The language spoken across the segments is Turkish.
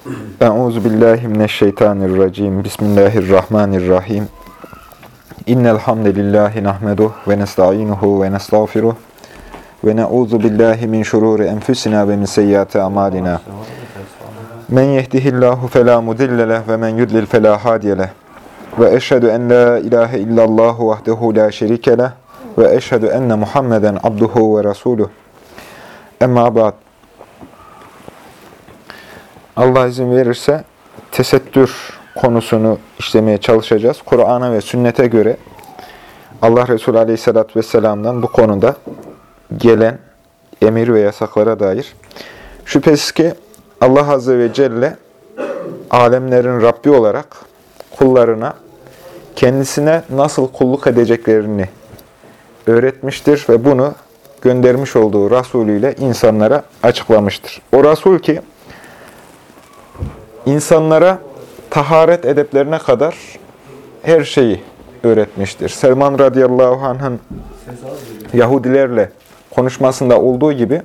Euzubillahimineşşeytanirracim. Bismillahirrahmanirrahim. İnnel hamdelellahi nahmeduhu ve nestainuhu ve nestağfiruh ve na'udzu billahi min şururi enfusina ve min seyyiati amalina. Men yehdihillahu fela mudille leh ve men yudlil fela hadiye leh. Ve eşhedü en la ilahe illallah vahdehu la şerike leh ve eşhedü enne Muhammeden abduhu ve resuluh. Emma ba'd. Allah izin verirse tesettür konusunu işlemeye çalışacağız. Kur'an'a ve sünnete göre Allah Resulü Aleyhisselatü Vesselam'dan bu konuda gelen emir ve yasaklara dair. Şüphesiz ki Allah Azze ve Celle alemlerin Rabbi olarak kullarına kendisine nasıl kulluk edeceklerini öğretmiştir ve bunu göndermiş olduğu Resulü ile insanlara açıklamıştır. O Resul ki insanlara taharet edeplerine kadar her şeyi öğretmiştir. Selman radıyallahu anh'ın Yahudilerle konuşmasında olduğu gibi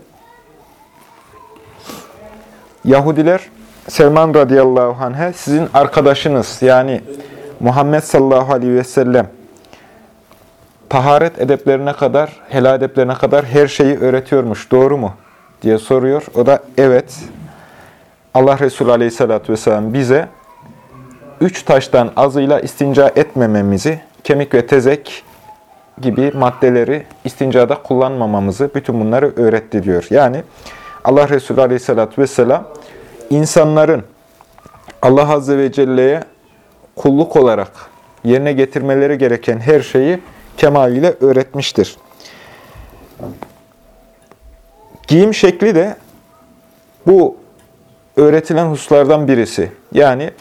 Yahudiler Selman radıyallahu anh'e sizin arkadaşınız yani Muhammed sallallahu aleyhi ve sellem taharet edeplerine kadar, helal edeplerine kadar her şeyi öğretiyormuş. Doğru mu? Diye soruyor. O da evet. Allah Resulü Aleyhisselatü Vesselam bize 3 taştan azıyla istinca etmememizi, kemik ve tezek gibi maddeleri istincada kullanmamamızı, bütün bunları öğretti diyor. Yani Allah Resulü Aleyhisselatü Vesselam insanların Allah Azze ve Celle'ye kulluk olarak yerine getirmeleri gereken her şeyi kemaliyle öğretmiştir. Giyim şekli de bu öğretilen hususlardan birisi. Yani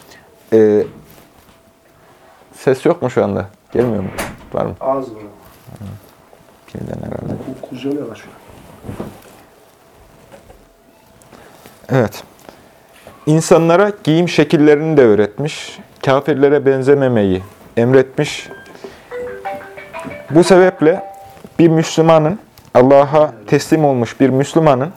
ses yok mu şu anda? Gelmiyor mu? Var mı? Az var. Birden herhalde. Kuzuyor yavaş. Evet. İnsanlara giyim şekillerini de öğretmiş. Kafirlere benzememeyi emretmiş. Bu sebeple bir Müslümanın, Allah'a teslim olmuş bir Müslümanın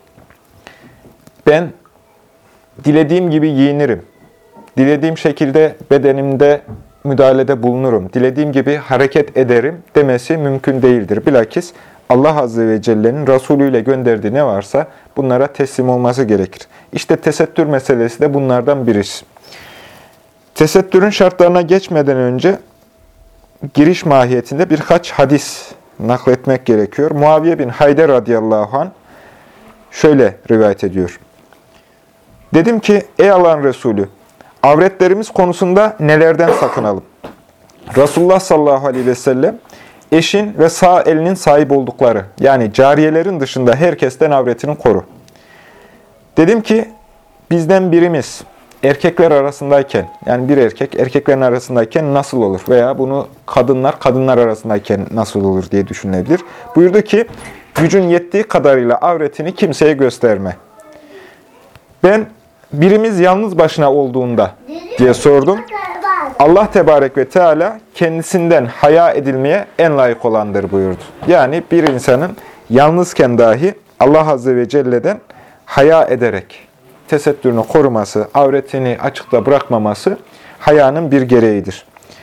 ben dilediğim gibi giyinirim, dilediğim şekilde bedenimde müdahalede bulunurum, dilediğim gibi hareket ederim demesi mümkün değildir. Bilakis Allah Azze ve Celle'nin Resulü ile gönderdiği ne varsa bunlara teslim olması gerekir. İşte tesettür meselesi de bunlardan birisi. Tesettürün şartlarına geçmeden önce giriş mahiyetinde birkaç hadis nakletmek gerekiyor. Muaviye bin Hayder radıyallahu anh şöyle rivayet ediyor. Dedim ki, ey Allah'ın Resulü, avretlerimiz konusunda nelerden sakınalım? Resulullah sallallahu aleyhi ve sellem, eşin ve sağ elinin sahip oldukları, yani cariyelerin dışında herkesten avretini koru. Dedim ki, bizden birimiz erkekler arasındayken, yani bir erkek erkeklerin arasındayken nasıl olur? Veya bunu kadınlar arasındayken nasıl olur diye düşünülebilir. Buyurdu ki, gücün yettiği kadarıyla avretini kimseye gösterme. Ben, birimiz yalnız başına olduğunda diye sordum. Allah Tebarek ve Teala kendisinden haya edilmeye en layık olandır buyurdu. Yani bir insanın yalnızken dahi Allah Azze ve Celle'den haya ederek tesettürünü koruması, avretini açıkta bırakmaması hayanın bir gereğidir.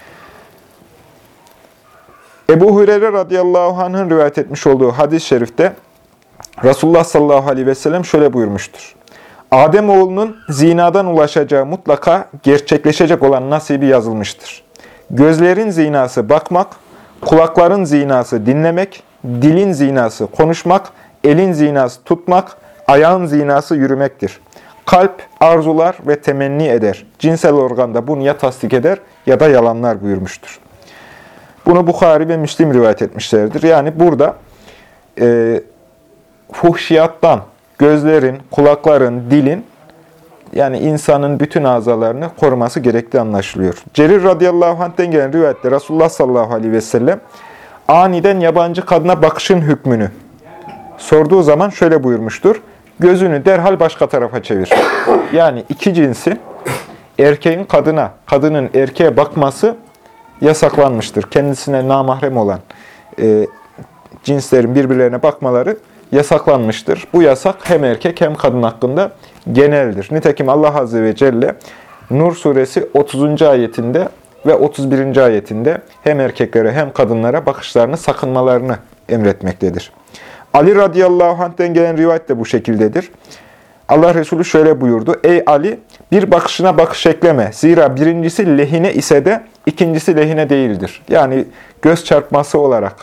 Ebu Hureyre radıyallahu anh'ın rivayet etmiş olduğu hadis-i şerifte Resulullah sallallahu aleyhi ve sellem şöyle buyurmuştur. Ademoğlunun zinadan ulaşacağı mutlaka gerçekleşecek olan nasibi yazılmıştır. Gözlerin zinası bakmak, kulakların zinası dinlemek, dilin zinası konuşmak, elin zinası tutmak, ayağın zinası yürümektir. Kalp arzular ve temenni eder. Cinsel organda bunu ya tasdik eder ya da yalanlar buyurmuştur. Bunu Bukhari ve Müslim rivayet etmişlerdir. Yani burada fuhşiyattan, gözlerin, kulakların, dilin, yani insanın bütün azalarını koruması gerektiği anlaşılıyor. Cerir radıyallahu anh'ten gelen rivayette Resulullah sallallahu aleyhi ve sellem aniden yabancı kadına bakışın hükmünü sorduğu zaman şöyle buyurmuştur. Gözünü derhal başka tarafa çevir. Yani iki cinsin erkeğin kadına, kadının erkeğe bakması yasaklanmıştır. Kendisine namahrem olan cinslerin birbirlerine bakmaları yasaklanmıştır. Bu yasak hem erkek hem kadın hakkında geneldir. Nitekim Allah Azze ve Celle Nur suresi 30. ayetinde ve 31. ayetinde hem erkeklere hem kadınlara bakışlarını sakınmalarını emretmektedir. Ali radıyallahu anh'ten gelen rivayet de bu şekildedir. Allah Resulü şöyle buyurdu: Ey Ali, bir bakışına bakış ekleme. Zira birincisi lehine ise de ikincisi lehine değildir. Yani göz çarpması olarak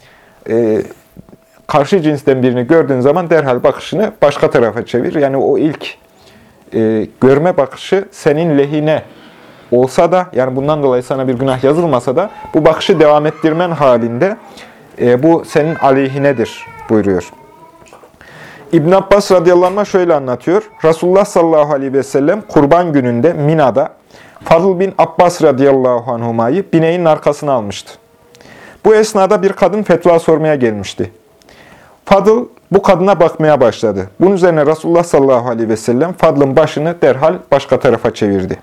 karşı cinsten birini gördüğün zaman derhal bakışını başka tarafa çevir. Yani o ilk görme bakışı senin lehine olsa da, yani bundan dolayı sana bir günah yazılmasa da bu bakışı devam ettirmen halinde bu senin aleyhinedir buyuruyor. İbn Abbas radıyallahu anh şöyle anlatıyor. Resulullah sallallahu aleyhi ve sellem kurban gününde Mina'da Fadıl bin Abbas radıyallahu anhumayı bineğin arkasına almıştı. Bu esnada bir kadın fetva sormaya gelmişti. Fadıl bu kadına bakmaya başladı. Bunun üzerine Resulullah sallallahu aleyhi ve sellem Fadıl'ın başını derhal başka tarafa çevirdi.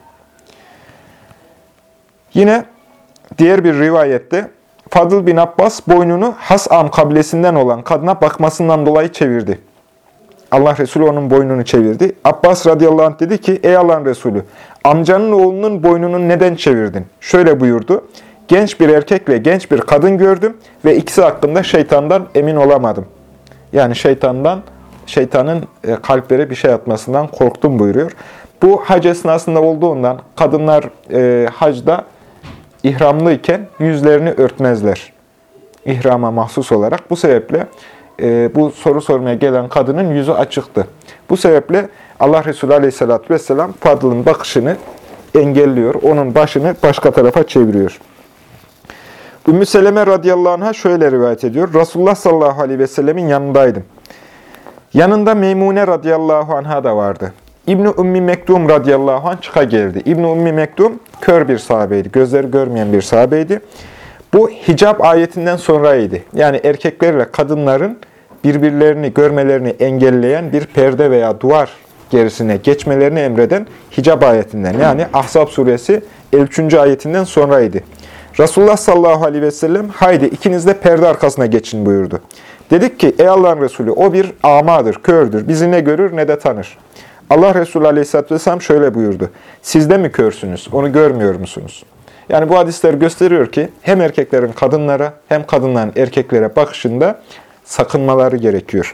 Yine diğer bir rivayette Fadıl bin Abbas boynunu Has'am kabilesinden olan kadına bakmasından dolayı çevirdi. Allah Resulü onun boynunu çevirdi. Abbas radıyallahu anh dedi ki, ey Allah'ın Resulü, amcanın oğlunun boynunu neden çevirdin? Şöyle buyurdu, genç bir erkekle genç bir kadın gördüm ve ikisi hakkında şeytandan emin olamadım. Yani şeytanın kalplere bir şey atmasından korktum buyuruyor. Bu hac esnasında olduğundan kadınlar hacda ihramlıyken yüzlerini örtmezler. İhrama mahsus olarak. Bu sebeple bu soru sormaya gelen kadının yüzü açıktı. Bu sebeple Allah Resulü Aleyhisselatü Vesselam Fadıl'ın bakışını engelliyor. Onun başını başka tarafa çeviriyor. Ümmü Seleme radıyallahu anh'a şöyle rivayet ediyor. Resulullah sallallahu aleyhi ve sellemin yanındaydım. Yanında Meymune radıyallahu anh'a da vardı. İbn-i Ümmi Mektum radıyallahu anh çıka geldi. İbn-i Ümmi Mektum kör bir sahabeydi. Gözleri görmeyen bir sahabeydi. Bu hicab ayetinden sonraydı. Yani erkeklerle kadınların birbirlerini görmelerini engelleyen bir perde veya duvar gerisine geçmelerini emreden hicab ayetinden. Yani Ahzab suresi 53. ayetinden sonraydı. Resulullah sallallahu aleyhi ve sellem haydi ikiniz de perde arkasına geçin buyurdu. Dedik ki ey Allah'ın Resulü o bir amadır, kördür. Bizi ne görür ne de tanır. Allah Resulü aleyhisselatü vesselam şöyle buyurdu. Siz de mi körsünüz? Onu görmüyor musunuz? Yani bu hadisler gösteriyor ki hem erkeklerin kadınlara hem kadınların erkeklere bakışında sakınmaları gerekiyor.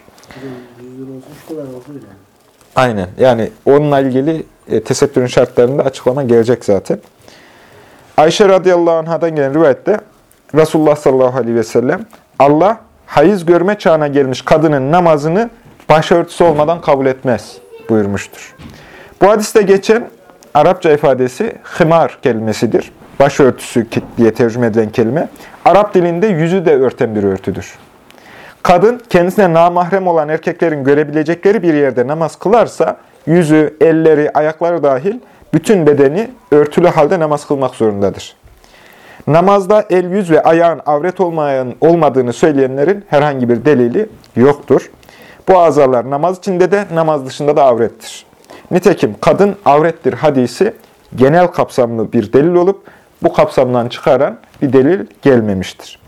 Aynen. Yani onunla ilgili tesettürün şartlarında açıklama gelecek zaten. Ayşe radıyallahu anh'dan gelen rivayette Resulullah sallallahu aleyhi ve sellem Allah hayız görme çağına gelmiş kadının namazını başörtüsü olmadan kabul etmez buyurmuştur. Bu hadiste geçen Arapça ifadesi himar kelimesidir. Başörtüsü diye tercüme edilen kelime. Arap dilinde yüzü de örten bir örtüdür. Kadın kendisine namahrem olan erkeklerin görebilecekleri bir yerde namaz kılarsa yüzü, elleri, ayakları dahil bütün bedeni örtülü halde namaz kılmak zorundadır. Namazda el, yüz ve ayağın avret olmadığını söyleyenlerin herhangi bir delili yoktur. Bu azalar namaz içinde de namaz dışında da avrettir. Nitekim kadın avrettir hadisi genel kapsamlı bir delil olup bu kapsamdan çıkaran bir delil gelmemiştir.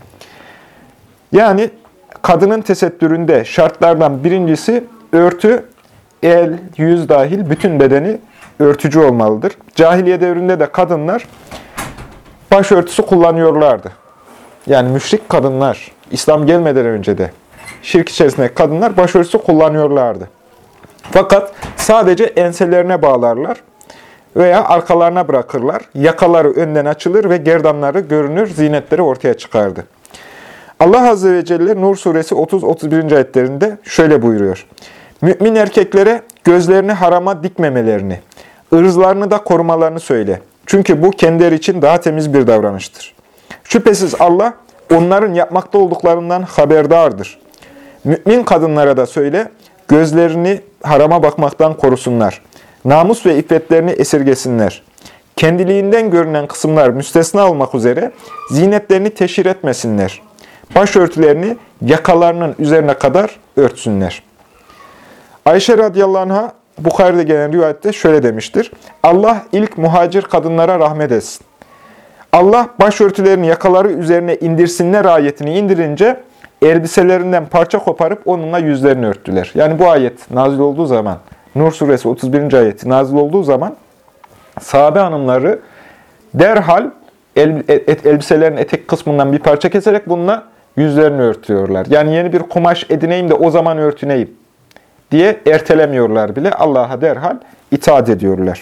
Yani kadının tesettüründe şartlardan birincisi örtü, el, yüz dahil bütün bedeni örtücü olmalıdır. Cahiliye devrinde de kadınlar başörtüsü kullanıyorlardı. Yani müşrik kadınlar, İslam gelmeden önce de şirk içerisindeki kadınlar başörtüsü kullanıyorlardı. Fakat sadece enselerine bağlarlar veya arkalarına bırakırlar. Yakaları önden açılır ve gerdanları görünür, zinetleri ortaya çıkardı. Allah Azze ve Celle Nur suresi 30-31. ayetlerinde şöyle buyuruyor. Mümin erkeklere gözlerini harama dikmemelerini, ırzlarını da korumalarını söyle. Çünkü bu kendileri için daha temiz bir davranıştır. Şüphesiz Allah onların yapmakta olduklarından haberdardır. Mümin kadınlara da söyle, gözlerini harama bakmaktan korusunlar. Namus ve iffetlerini esirgesinler. Kendiliğinden görünen kısımlar müstesna olmak üzere zinetlerini teşhir etmesinler. Başörtülerini yakalarının üzerine kadar örtsünler. Ayşe radıyallahu anh'a Bukhari'de gelen rivayette şöyle demiştir. Allah ilk muhacir kadınlara rahmet etsin. Allah başörtülerini yakaları üzerine indirsinler ayetini indirince elbiselerinden parça koparıp onunla yüzlerini örttüler. Yani bu ayet nazil olduğu zaman Nur suresi 31. ayeti nazil olduğu zaman sahabe hanımları derhal elbiselerin etek kısmından bir parça keserek bununla yüzlerini örtüyorlar. Yani yeni bir kumaş edineyim de o zaman örtüneyim diye ertelemiyorlar bile. Allah'a derhal itaat ediyorlar.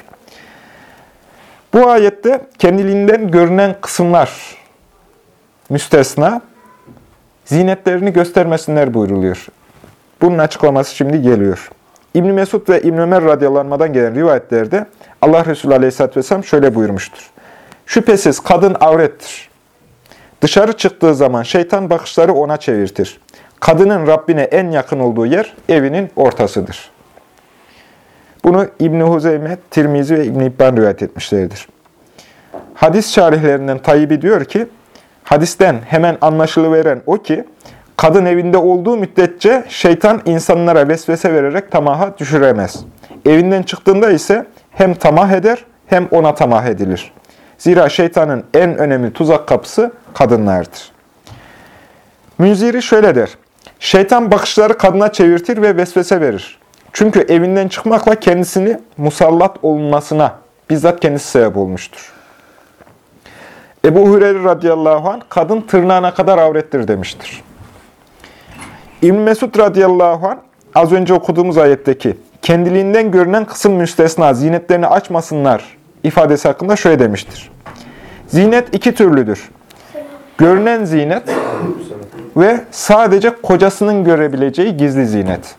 Bu ayette kendiliğinden görünen kısımlar müstesna, zinetlerini göstermesinler buyruluyor. Bunun açıklaması şimdi geliyor. İbn Mesud ve İbn Ömer radıyallahu anh'dan gelen rivayetlerde Allah Resulü aleyhisselatü vesselam şöyle buyurmuştur. Şüphesiz kadın avrettir. Dışarı çıktığı zaman şeytan bakışları ona çevirtir. Kadının Rabbine en yakın olduğu yer evinin ortasıdır. Bunu İbn-i Huzeyme, Tirmizi ve İbn-i İbban rivayet etmişlerdir. Hadis şarihlerinden Tayyibi diyor ki, hadisten hemen anlaşılıveren o ki, kadın evinde olduğu müddetçe şeytan insanlara vesvese vererek tamaha düşüremez. Evinden çıktığında ise hem tamah eder hem ona tamah edilir. Zira şeytanın en önemli tuzak kapısı kadınlardır. Münziri şöyle der, şeytan bakışları kadına çevirtir ve vesvese verir. Çünkü evinden çıkmakla kendisini musallat olunmasına bizzat kendisi sebep olmuştur. Ebu Hureyre radıyallahu anh, kadın tırnağına kadar avrettir demiştir. İbn Mesud radıyallahu anh, az önce okuduğumuz ayetteki kendiliğinden görünen kısım müstesna, zinetlerini açmasınlar ifadesi hakkında şöyle demiştir. Zinet iki türlüdür. Görünen zinet ve sadece kocasının görebileceği gizli zinet.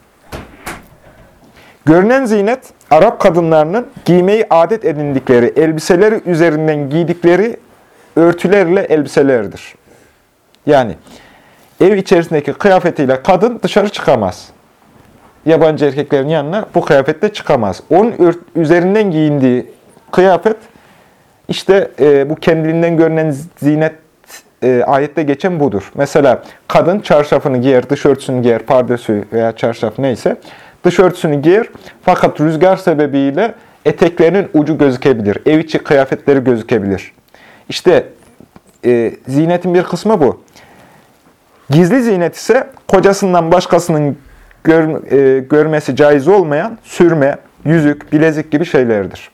Görünen zinet, Arap kadınlarının giymeyi adet edindikleri elbiseleri üzerinden giydikleri örtülerle elbiselerdir. Yani ev içerisindeki kıyafetiyle kadın dışarı çıkamaz. Yabancı erkeklerin yanına bu kıyafetle çıkamaz. Onun üzerinden giyindiği kıyafet, işte bu kendiliğinden görünen zinet ayette geçen budur. Mesela kadın çarşafını giyer, dışörtüsünü giyer, pardösü veya çarşaf neyse, dışörtüsünü giyer fakat rüzgar sebebiyle eteklerinin ucu gözükebilir, ev içi kıyafetleri gözükebilir. İşte zinetin bir kısmı bu. Gizli zinet ise kocasından başkasının görmesi caiz olmayan sürme, yüzük, bilezik gibi şeylerdir.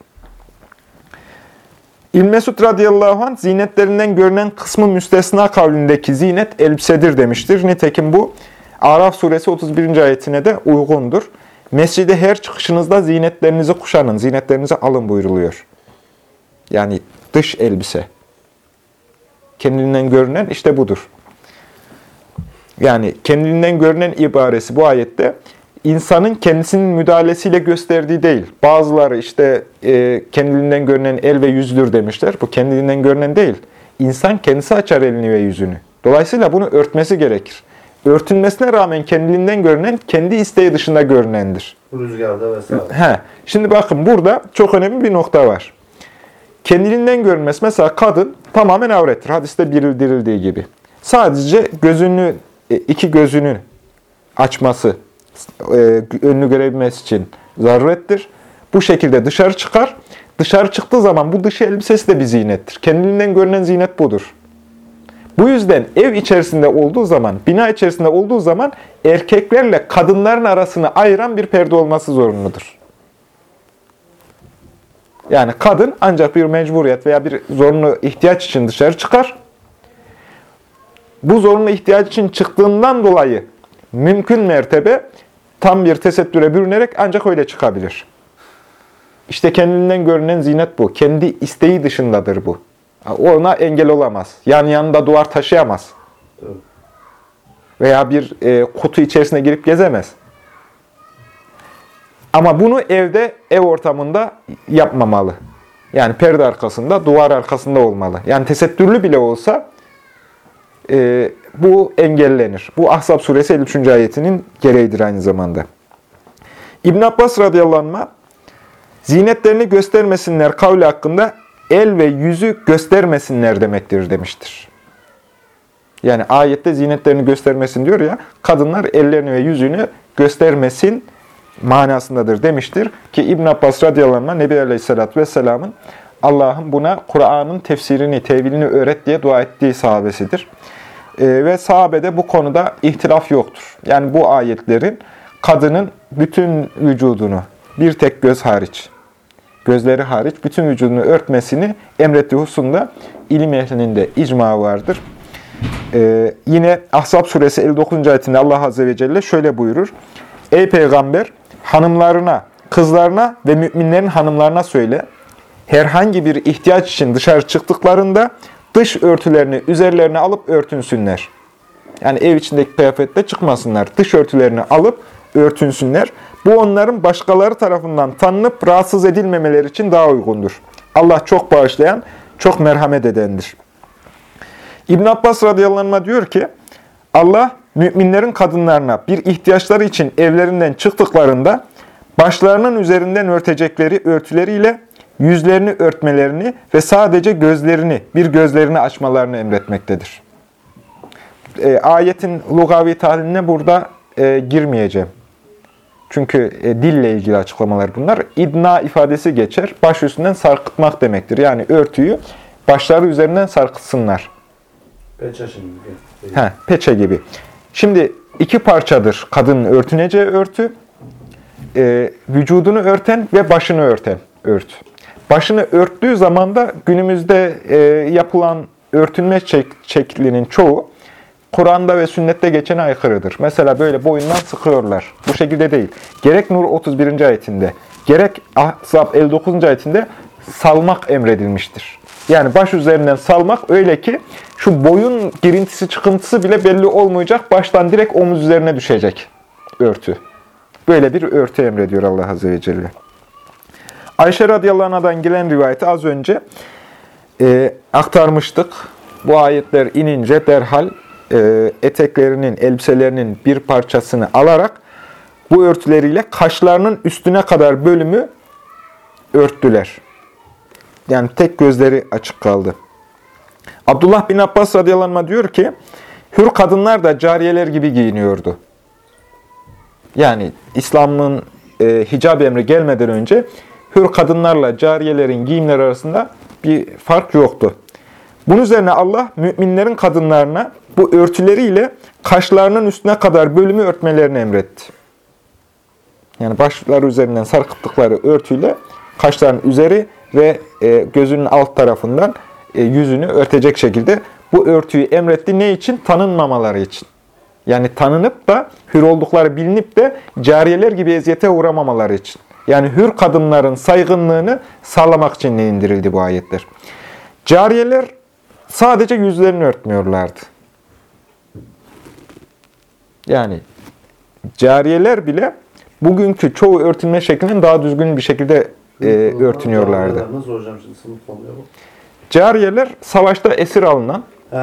İbn Mesud radıyallahu anh, zinetlerinden görünen kısmı müstesna kavlindeki zinet elbisedir demiştir. Nitekim bu Araf suresi 31. ayetine de uygundur. Mescide her çıkışınızda zinetlerinizi kuşanın, zinetlerinizi alın buyruluyor. Yani dış elbise. Kendiliğinden görünen işte budur. Yani kendiliğinden görünen ibaresi bu ayette insanın kendisinin müdahalesiyle gösterdiği değil. Bazıları işte kendiliğinden görünen el ve yüzdür demişler. Bu kendiliğinden görünen değil. İnsan kendisi açar elini ve yüzünü. Dolayısıyla bunu örtmesi gerekir. Örtünmesine rağmen kendiliğinden görünen, kendi isteği dışında görünendir. Rüzgarda vesaire. Şimdi bakın burada çok önemli bir nokta var. Kendiliğinden görünmesi, mesela kadın tamamen avrettir. Hadiste bildirildiği gibi. Sadece gözünü, iki gözünü açması, önünü görebilmesi için zarurettir. Bu şekilde dışarı çıkar. Dışarı çıktığı zaman bu dış elbisesi de bir zinettir. Kendiliğinden görünen zinet budur. Bu yüzden ev içerisinde olduğu zaman, bina içerisinde olduğu zaman erkeklerle kadınların arasını ayıran bir perde olması zorunludur. Yani kadın ancak bir mecburiyet veya bir zorunlu ihtiyaç için dışarı çıkar. Bu zorunlu ihtiyaç için çıktığından dolayı mümkün mertebe tam bir tesettüre bürünerek ancak öyle çıkabilir. İşte kendinden görünen zinet bu. Kendi isteği dışındadır bu. Ona engel olamaz. Yani yanında duvar taşıyamaz. Veya bir kutu içerisine girip gezemez. Ama bunu evde, ev ortamında yapmamalı. Yani perde arkasında, duvar arkasında olmalı. Yani tesettürlü bile olsa bu engellenir. Bu Ahzab suresi 53. ayetinin gereğidir aynı zamanda. İbn Abbas radıyallahu anh, zinetlerini göstermesinler kavli hakkında el ve yüzü göstermesinler demektir demiştir. Yani ayette zinetlerini göstermesin diyor ya, kadınlar ellerini ve yüzünü göstermesin manasındadır demiştir. Ki İbn Abbas radıyallahu anh, Nebi Aleyhisselatü Vesselam'ın Allah'ın buna Kur'an'ın tefsirini, tevilini öğret diye dua ettiği sahabesidir. Ve sahabede bu konuda ihtilaf yoktur. Yani bu ayetlerin kadının bütün vücudunu, bir tek göz hariç. Gözleri hariç bütün vücudunu örtmesini emrettiği hususunda ilim ehlinin de icma vardır. Yine Ahzab suresi 59. ayetinde Allah Azze ve Celle şöyle buyurur. Ey peygamber, hanımlarına, kızlarına ve müminlerin hanımlarına söyle. Herhangi bir ihtiyaç için dışarı çıktıklarında dış örtülerini üzerlerine alıp örtünsünler. Yani ev içindeki kıyafetle çıkmasınlar. Dış örtülerini alıp örtünsünler. Bu onların başkaları tarafından tanınıp rahatsız edilmemeleri için daha uygundur. Allah çok bağışlayan, çok merhamet edendir. İbn Abbas radıyallahu anh diyor ki, Allah müminlerin kadınlarına bir ihtiyaçları için evlerinden çıktıklarında başlarının üzerinden örtecekleri örtüleriyle yüzlerini örtmelerini ve sadece gözlerini, bir gözlerini açmalarını emretmektedir. Ayetin lugavi tahliline burada girmeyeceğim. Çünkü dille ilgili açıklamalar bunlar. İdna ifadesi geçer. Baş üstünden sarkıtmak demektir. Yani örtüyü başları üzerinden sarkıtsınlar. Peçe şimdi. Peçe gibi. Şimdi iki parçadır kadının örtüneceği örtü. Vücudunu örten ve başını örten örtü. Başını örttüğü zaman da günümüzde yapılan örtünme şeklinin çoğu Kur'an'da ve sünnette geçene aykırıdır. Mesela böyle boyundan sıkıyorlar. Bu şekilde değil. Gerek Nur 31. ayetinde, gerek Ahzab 59. ayetinde salmak emredilmiştir. Yani baş üzerinden salmak öyle ki şu boyun girintisi çıkıntısı bile belli olmayacak. Baştan direkt omuz üzerine düşecek örtü. Böyle bir örtü emrediyor Allah Azze ve Celle. Ayşe radıyallahu anh'dan gelen rivayeti az önce aktarmıştık. Bu ayetler inince derhal eteklerinin, elbiselerinin bir parçasını alarak bu örtüleriyle kaşlarının üstüne kadar bölümü örttüler. Yani tek gözleri açık kaldı. Abdullah bin Abbas radıyallahu anh diyor ki, hür kadınlar da cariyeler gibi giyiniyordu. Yani İslam'ın hicab emri gelmeden önce hür kadınlarla cariyelerin giyimleri arasında bir fark yoktu. Bunun üzerine Allah müminlerin kadınlarına bu örtüleriyle kaşlarının üstüne kadar bölümü örtmelerini emretti. Yani başları üzerinden sarkıttıkları örtüyle kaşların üzeri ve gözünün alt tarafından yüzünü örtecek şekilde bu örtüyü emretti. Ne için? Tanınmamaları için. Yani tanınıp da hür oldukları bilinip de cariyeler gibi eziyete uğramamaları için. Yani hür kadınların saygınlığını sağlamak için indirildi bu ayetler. Cariyeler sadece yüzlerini örtmüyorlardı. Yani cariyeler bile bugünkü çoğu örtünme şeklinden daha düzgün bir şekilde örtünüyorlardı. Nasıl hocam şimdi sınıf oluyor bu? Cariyeler savaşta esir alınan,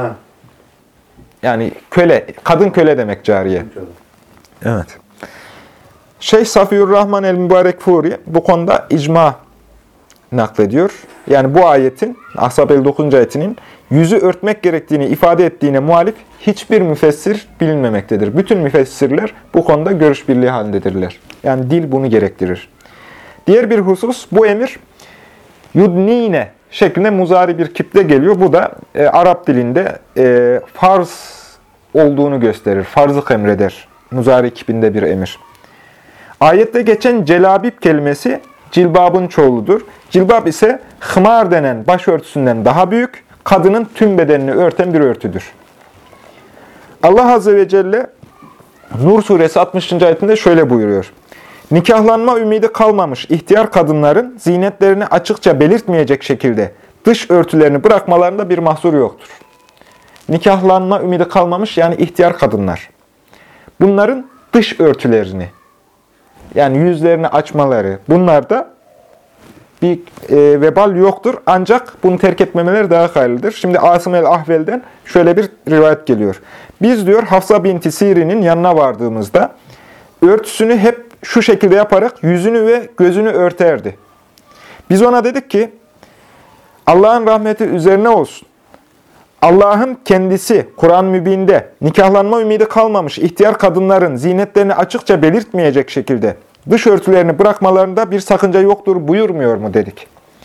yani köle, kadın köle demek cariye. Evet. Şeyh Safiyurrahman el-Mübarekfuri bu konuda icma naklediyor. Yani bu ayetin, Ahzab 59. ayetinin yüzü örtmek gerektiğini ifade ettiğine muhalif hiçbir müfessir bilinmemektedir. Bütün müfessirler bu konuda görüş birliği halindedirler. Yani dil bunu gerektirir. Diğer bir husus, bu emir yudnine şeklinde muzari bir kiple geliyor. Bu da Arap dilinde farz olduğunu gösterir. Farzlık emreder. Muzari kipinde bir emir. Ayette geçen celabib kelimesi cilbabın çoğuludur. Cilbab ise hımar denen başörtüsünden daha büyük, kadının tüm bedenini örten bir örtüdür. Allah Azze ve Celle Nur suresi 60. ayetinde şöyle buyuruyor. Nikahlanma ümidi kalmamış ihtiyar kadınların zinetlerini açıkça belirtmeyecek şekilde dış örtülerini bırakmalarında bir mahsur yoktur. Nikahlanma ümidi kalmamış yani ihtiyar kadınlar. Bunların dış örtülerini, yani yüzlerini açmaları, bunlarda bir vebal yoktur. Ancak bunu terk etmemeleri daha hayırlıdır. Şimdi Asım el-Ahvel'den şöyle bir rivayet geliyor. Biz diyor Hafsa binti Siri'nin yanına vardığımızda örtüsünü hep şu şekilde yaparak yüzünü ve gözünü örterdi. Biz ona dedik ki Allah'ın rahmeti üzerine olsun. Allah'ın kendisi Kur'an-ı Mübin'de nikahlanma ümidi kalmamış ihtiyar kadınların zinetlerini açıkça belirtmeyecek şekilde dış örtülerini bırakmalarında bir sakınca yoktur buyurmuyor mu dedik.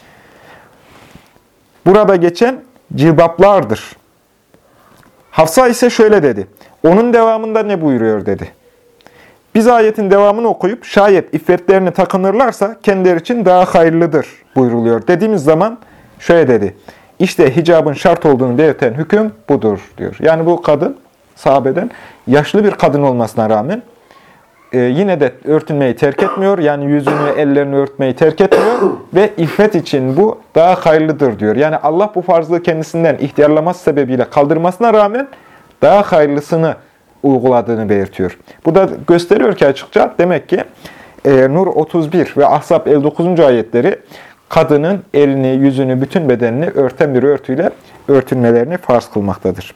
Burada geçen cilbaplardır. Hafsa ise şöyle dedi. Onun devamında ne buyuruyor dedi. Biz ayetin devamını okuyup şayet iffetlerini takınırlarsa kendileri için daha hayırlıdır buyruluyor. Dediğimiz zaman şöyle dedi. İşte hicabın şart olduğunu belirten hüküm budur diyor. Yani bu kadın sahabeden yaşlı bir kadın olmasına rağmen yine de örtünmeyi terk etmiyor. Yani yüzünü, ellerini örtmeyi terk etmiyor ve iffet için bu daha hayırlıdır diyor. Yani Allah bu farzlığı kendisinden ihtiyarlaması sebebiyle kaldırmasına rağmen daha hayırlısını uyguladığını belirtiyor. Bu da gösteriyor ki açıkça demek ki Nur 31 ve Ahzab 59. ayetleri kadının elini, yüzünü, bütün bedenini örten bir örtüyle örtünmelerini farz kılmaktadır.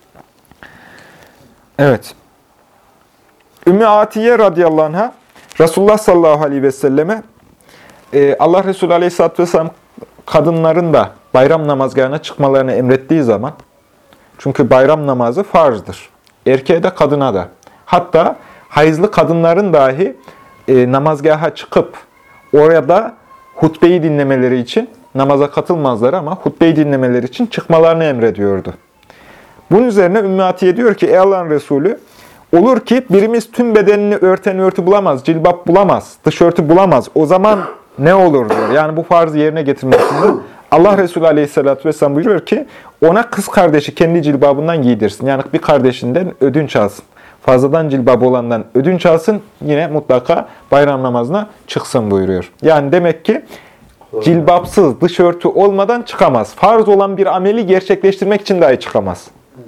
Evet. Ümmü Atiye radıyallahu anh'a Resulullah sallallahu aleyhi ve selleme Allah Resulü aleyhisselatü vesselam kadınların da bayram namazgahına çıkmalarını emrettiği zaman, çünkü bayram namazı farzdır. Erkeğe de kadına da. Hatta hayızlı kadınların dahi namazgaha çıkıp orada hutbeyi dinlemeleri için, namaza katılmazlar ama hutbeyi dinlemeleri için çıkmalarını emrediyordu. Bunun üzerine Ümmü Atiye diyor ki, ey Allah'ın Resulü, olur ki birimiz tüm bedenini örten örtü bulamaz, cilbap bulamaz, dışörtü bulamaz. O zaman ne olur diyor. Yani bu farzı yerine getirmesinde Allah Resulü Aleyhisselatü Vesselam buyuruyor ki, ona kız kardeşi kendi cilbabından giydirsin. Yani bir kardeşinden ödünç alsın. Fazladan cilbabı olandan ödünç alsın, yine mutlaka bayram namazına çıksın buyuruyor. Yani demek ki cilbapsız, dışörtü olmadan çıkamaz. Farz olan bir ameli gerçekleştirmek için dahi çıkamaz.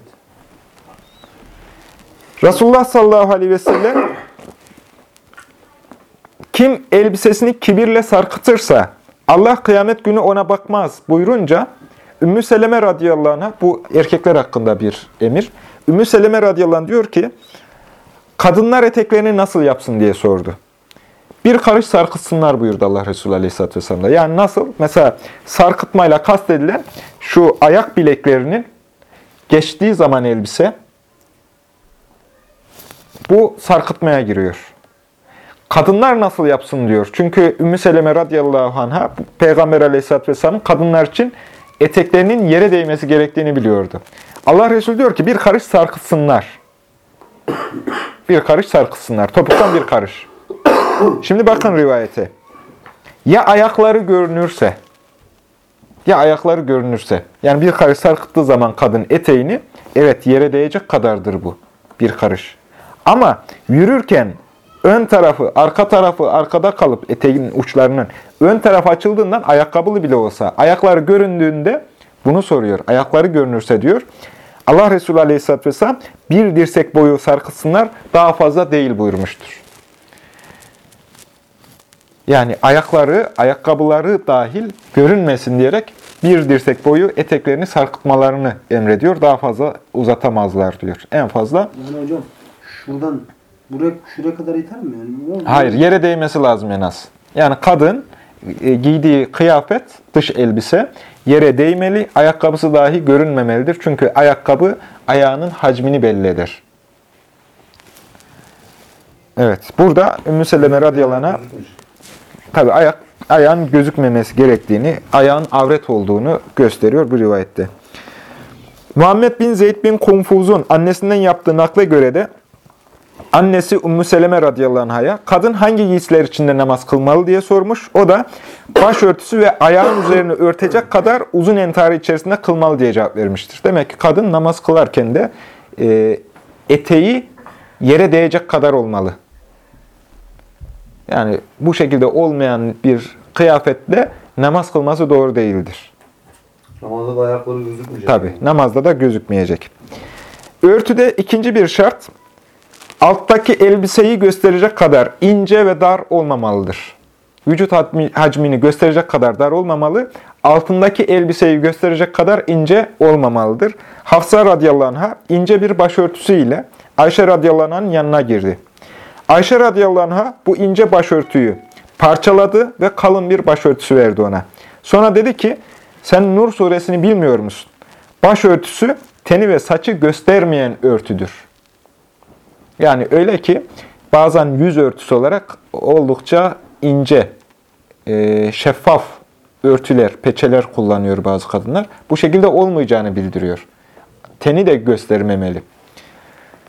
Resulullah sallallahu aleyhi ve sellem kim elbisesini kibirle sarkıtırsa Allah kıyamet günü ona bakmaz buyurunca Ümmü Seleme radıyallahu anh'a, bu erkekler hakkında bir emir. Ümmü Seleme radıyallahu anh diyor ki, kadınlar eteklerini nasıl yapsın diye sordu. Bir karış sarkıtsınlar buyurdu Allah Resulü aleyhisselatü vesselam. Yani nasıl? Mesela sarkıtmayla kastedilen şu ayak bileklerinin geçtiği zaman elbise, bu sarkıtmaya giriyor. Kadınlar nasıl yapsın diyor. Çünkü Ümmü Seleme radıyallahu anh'a Peygamber aleyhisselatü vesselamın kadınlar için eteklerinin yere değmesi gerektiğini biliyordu. Allah Resulü diyor ki bir karış sarkıtsınlar. Bir karış sarkıtsınlar. Topuktan bir karış. Şimdi bakın rivayete. Ya ayakları görünürse, ya ayakları görünürse, yani bir karış sarkıttığı zaman kadın eteğini, evet yere değecek kadardır bu bir karış. Ama yürürken ön tarafı, arka tarafı arkada kalıp eteğin uçlarının ön tarafı açıldığından ayakkabılı bile olsa, ayakları göründüğünde bunu soruyor. Ayakları görünürse diyor, Allah Resulü Aleyhisselatü Vesselam bir dirsek boyu sarkıtsınlar, daha fazla değil buyurmuştur. Yani ayakları, ayakkabıları dahil görünmesin diyerek bir dirsek boyu eteklerini sarkıtmalarını emrediyor. Daha fazla uzatamazlar diyor. En fazla. Yani hocam şuradan şuraya kadar yeter mi? Yani, hayır, yere değmesi lazım en az. Yani kadın giydiği kıyafet, dış elbise yere değmeli, ayakkabısı dahi görünmemelidir. Çünkü ayakkabı ayağının hacmini belli eder. Evet, burada Ümmü Seleme radıyallahu anh'a tabi ayağın gözükmemesi gerektiğini, ayağın avret olduğunu gösteriyor bu rivayette. Muhammed bin Zeyd bin Kunfuz'un annesinden yaptığı nakle göre de annesi Ümmü Seleme radıyallahu anh'a kadın hangi giysiler içinde namaz kılmalı diye sormuş. O da başörtüsü ve ayağın üzerine örtecek kadar uzun entari içerisinde kılmalı diye cevap vermiştir. Demek ki kadın namaz kılarken de eteği yere değecek kadar olmalı. Yani bu şekilde olmayan bir kıyafetle namaz kılması doğru değildir. Namazda da ayakları gözükmeyecek. Tabii, namazda da gözükmeyecek. Örtüde ikinci bir şart, alttaki elbiseyi gösterecek kadar ince ve dar olmamalıdır. Vücut hacmini gösterecek kadar dar olmamalı, altındaki elbiseyi gösterecek kadar ince olmamalıdır. Hafsa radıyallahu anh'a ince bir başörtüsüyle Ayşe radıyallahu anh'ın yanına girdi. Ayşe radıyallahu anh'a bu ince başörtüyü parçaladı ve kalın bir başörtüsü verdi ona. Sonra dedi ki, sen Nur suresini bilmiyor musun? Başörtüsü teni ve saçı göstermeyen örtüdür. Yani öyle ki bazen yüz örtüsü olarak oldukça ince, şeffaf örtüler, peçeler kullanıyor bazı kadınlar. Bu şekilde olmayacağını bildiriyor. Teni de göstermemeli.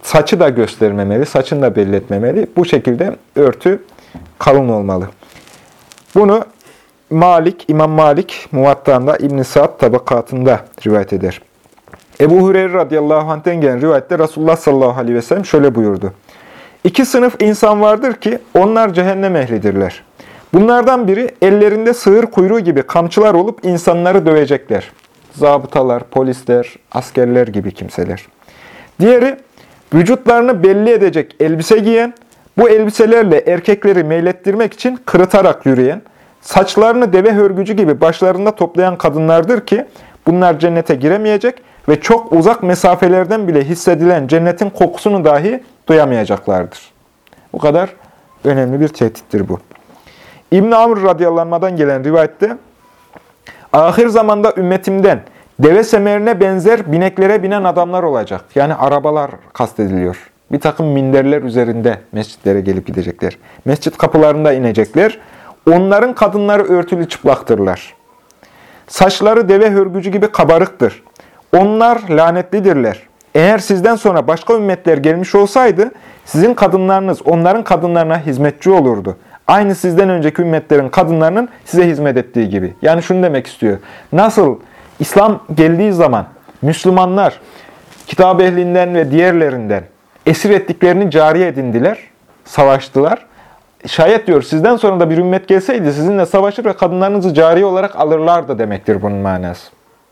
Saçı da göstermemeli, saçını da belli etmemeli. Bu şekilde örtü kalın olmalı. Bunu İmam Malik, Muvatta'nda, İbn-i Sa'd tabakatında rivayet eder. Ebu Hureyre radıyallahu anh'ten gelen rivayette Resulullah sallallahu aleyhi ve sellem şöyle buyurdu. İki sınıf insan vardır ki onlar cehennem ehlidirler. Bunlardan biri ellerinde sığır kuyruğu gibi kamçılar olup insanları dövecekler. Zabıtalar, polisler, askerler gibi kimseler. Diğeri vücutlarını belli edecek elbise giyen, bu elbiselerle erkekleri meylettirmek için kırıtarak yürüyen, saçlarını deve hörgücü gibi başlarında toplayan kadınlardır ki bunlar cennete giremeyecek ve çok uzak mesafelerden bile hissedilen cennetin kokusunu dahi duyamayacaklardır. Bu kadar önemli bir tehdittir bu. İbn-i Amr radıyallahu anh'dan gelen rivayette, ahir zamanda ümmetimden deve semerine benzer bineklere binen adamlar olacak. Yani arabalar kastediliyor. Bir takım minderler üzerinde mescitlere gelip gidecekler. Mescit kapılarında inecekler. Onların kadınları örtülü çıplaktırlar. Saçları deve hörgücü gibi kabarıktır. Onlar lanetlidirler. Eğer sizden sonra başka ümmetler gelmiş olsaydı, sizin kadınlarınız onların kadınlarına hizmetçi olurdu. Aynı sizden önceki ümmetlerin kadınlarının size hizmet ettiği gibi. Yani şunu demek istiyor. Nasıl İslam geldiği zaman Müslümanlar kitap ehlinden ve diğerlerinden esir ettiklerini cariye edindiler, savaştılar. Şayet diyor sizden sonra da bir ümmet gelseydi sizinle savaşır ve kadınlarınızı cariye olarak alırlardı demektir bunun manası.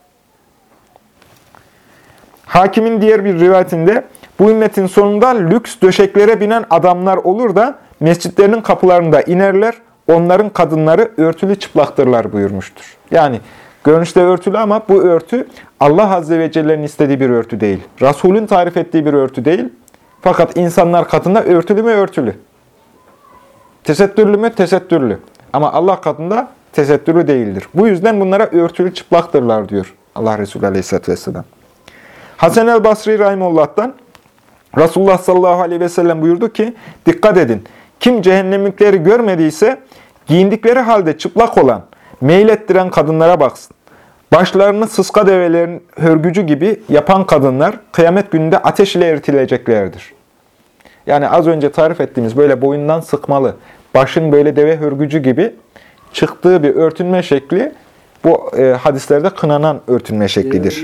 Hakimin diğer bir rivayetinde bu ümmetin sonunda lüks döşeklere binen adamlar olur da mescitlerinin kapılarında inerler, onların kadınları örtülü çıplaktırlar buyurmuştur. Yani görünüşte örtülü ama bu örtü Allah Azze ve Celle'nin istediği bir örtü değil. Resulün tarif ettiği bir örtü değil. Fakat insanlar katında örtülü mü örtülü. Tesettürlü mü tesettürlü. Ama Allah katında tesettürlü değildir. Bu yüzden bunlara örtülü çıplaktırlar diyor Allah Resulü Aleyhisselatü Vesselam. Hasan el-Basri Rahimullah'tan Resulullah sallallahu aleyhi ve sellem buyurdu ki, dikkat edin, kim cehennemlikleri görmediyse giyindikleri halde çıplak olan, meylettiren kadınlara baksın. Başlarını sıska develerin hörgücü gibi yapan kadınlar kıyamet gününde ateş ile eritileceklerdir. Yani az önce tarif ettiğimiz böyle boyundan sıkmalı, başın böyle deve hörgücü gibi çıktığı bir örtünme şekli bu hadislerde kınanan örtünme şeklidir.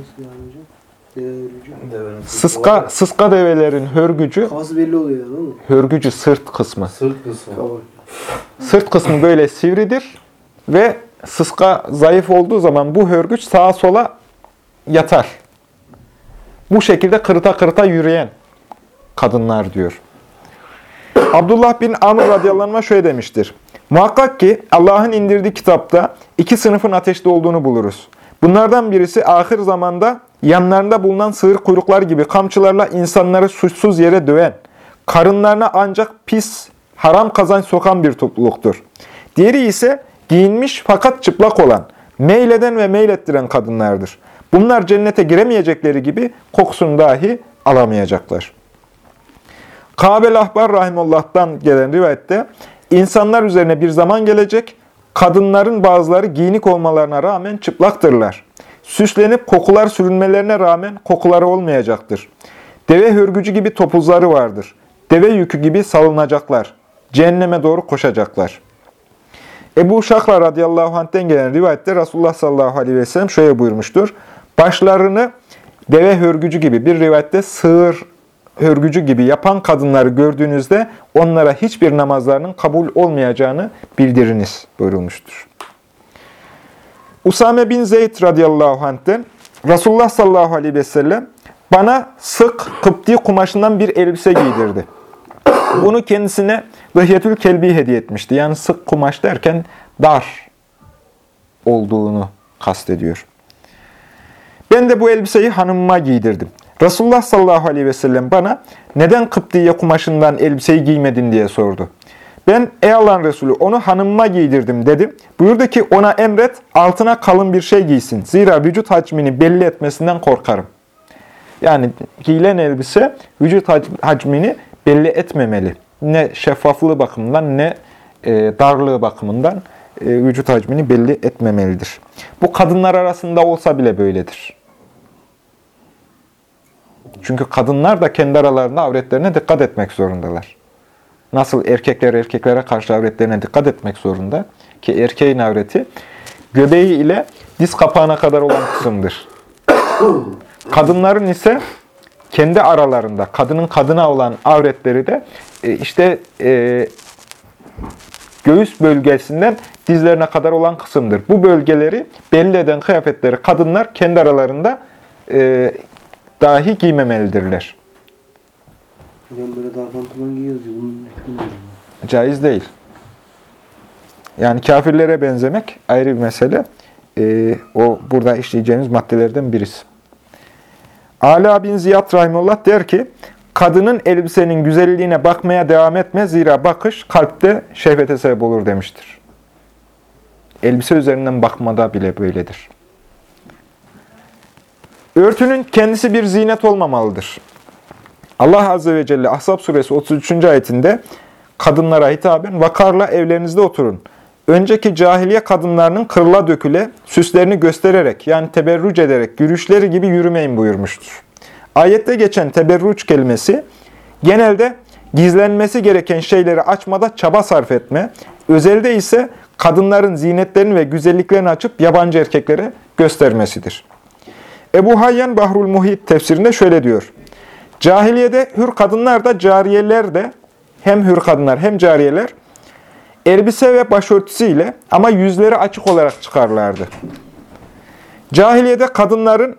Sıska develerin hörgücü, kafası belli oluyor yani, değil mi? hörgücü sırt kısmı. Sırt kısmı. Sırt kısmı böyle sivridir ve sıska zayıf olduğu zaman bu hörgüç sağa sola yatar. Bu şekilde kırıta kırıta yürüyen kadınlar diyor. Abdullah bin Amr radıyallahu anh şöyle demiştir. Muhakkak ki Allah'ın indirdiği kitapta iki sınıfın ateşte olduğunu buluruz. Bunlardan birisi ahir zamanda yanlarında bulunan sığır kuyruklar gibi kamçılarla insanları suçsuz yere döven, karınlarına ancak pis, haram kazanç sokan bir topluluktur. Diğeri ise giyinmiş fakat çıplak olan, meyleden ve meylettiren kadınlardır. Bunlar cennete giremeyecekleri gibi kokusunu dahi alamayacaklar. Kâbel Ahbar Rahimullah'tan gelen rivayette, insanlar üzerine bir zaman gelecek, kadınların bazıları giyinik olmalarına rağmen çıplaktırlar. Süslenip kokular sürünmelerine rağmen kokuları olmayacaktır. Deve hörgücü gibi topuzları vardır. Deve yükü gibi salınacaklar. Cehenneme doğru koşacaklar. Ebu Şakra radıyallahu anh'ten gelen rivayette Resulullah sallallahu aleyhi ve sellem şöyle buyurmuştur. Başlarını deve hörgücü gibi, bir rivayette sığır hörgücü gibi yapan kadınları gördüğünüzde onlara hiçbir namazlarının kabul olmayacağını bildiriniz buyurulmuştur. Usame bin Zeyd radıyallahu anh'ten Resulullah sallallahu aleyhi ve sellem bana sık Kıpti kumaşından bir elbise giydirdi. Bunu kendisine Dıhyetül Kelbi hediye etmişti. Yani sık kumaş derken dar olduğunu kastediyor. Ben de bu elbiseyi hanımıma giydirdim. Resulullah sallallahu aleyhi ve sellem bana neden Kıptiye kumaşından elbiseyi giymedin diye sordu. Ben ey Allah'ın Resulü onu hanımıma giydirdim dedim. Buyurdu ki ona emret altına kalın bir şey giysin. Zira vücut hacmini belli etmesinden korkarım. Yani giyilen elbise vücut hacmini belli etmemeli. Ne şeffaflığı bakımından ne darlığı bakımından vücut hacmini belli etmemelidir. Bu kadınlar arasında olsa bile böyledir. Çünkü kadınlar da kendi aralarında avretlerine dikkat etmek zorundalar. Nasıl erkekler erkeklere karşı avretlerine dikkat etmek zorunda ki erkeğin avreti göbeği ile diz kapağına kadar olan kısımdır. Kadınların ise kendi aralarında kadının kadına olan avretleri de göğüs bölgesinden dizlerine kadar olan kısımdır. Bu bölgeleri belli eden kıyafetleri kadınlar kendi aralarında dahi giymemelidirler. Hocam böyle dar pantolon giyiyoruz ya. Bunun hükmü nedir? Caiz değil. Yani kafirlere benzemek ayrı bir mesele. O burada işleyeceğimiz maddelerden birisi. Ala bin Ziyad Rahimullah der ki, kadının elbisenin güzelliğine bakmaya devam etme, zira bakış kalpte şehvete sebep olur demiştir. Elbise üzerinden bakmada bile böyledir. Örtünün kendisi bir zinet olmamalıdır. Allah Azze ve Celle Ahzab suresi 33. ayetinde kadınlara hitaben vakarla evlerinizde oturun. Önceki cahiliye kadınlarının kırıla döküle, süslerini göstererek yani teberrüc ederek yürüyüşleri gibi yürümeyin buyurmuştur. Ayette geçen teberrüc kelimesi genelde gizlenmesi gereken şeyleri açmada çaba sarf etme, özelde ise kadınların zinetlerini ve güzelliklerini açıp yabancı erkeklere göstermesidir. Ebu Hayyan Bahrul Muhit tefsirinde şöyle diyor. Cahiliyede hür kadınlar da cariyeler de hem hür kadınlar hem cariyeler elbise ve başörtüsü ile ama yüzleri açık olarak çıkarlardı. Cahiliyede kadınların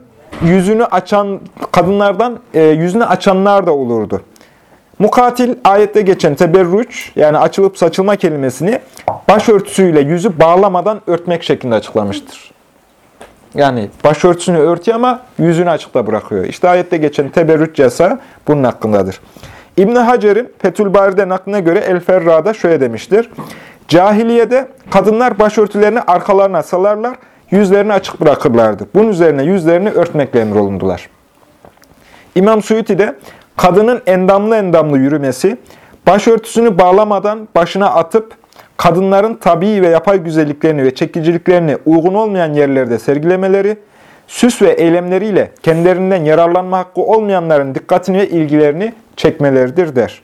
yüzünü açanlar da olurdu. Mukatil ayette geçen teberrüc yani açılıp saçılma kelimesini başörtüsüyle yüzü bağlamadan örtmek şeklinde açıklamıştır. Yani başörtüsünü örtüyor ama yüzünü açıkta bırakıyor. İşte ayette geçen teberrüc yasağı bunun hakkındadır. İbn Hacer'in Fethül Bari'de nakline göre El-Ferra'da şöyle demiştir. Cahiliyede kadınlar başörtülerini arkalarına salarlar, yüzlerini açık bırakırlardı. Bunun üzerine yüzlerini örtmekle emrolundular. İmam Suyuti de kadının endamlı yürümesi, başörtüsünü bağlamadan başına atıp kadınların tabii ve yapay güzelliklerini ve çekiciliklerini uygun olmayan yerlerde sergilemeleri, süs ve eylemleriyle kendilerinden yararlanma hakkı olmayanların dikkatini ve ilgilerini çekmeleridir der.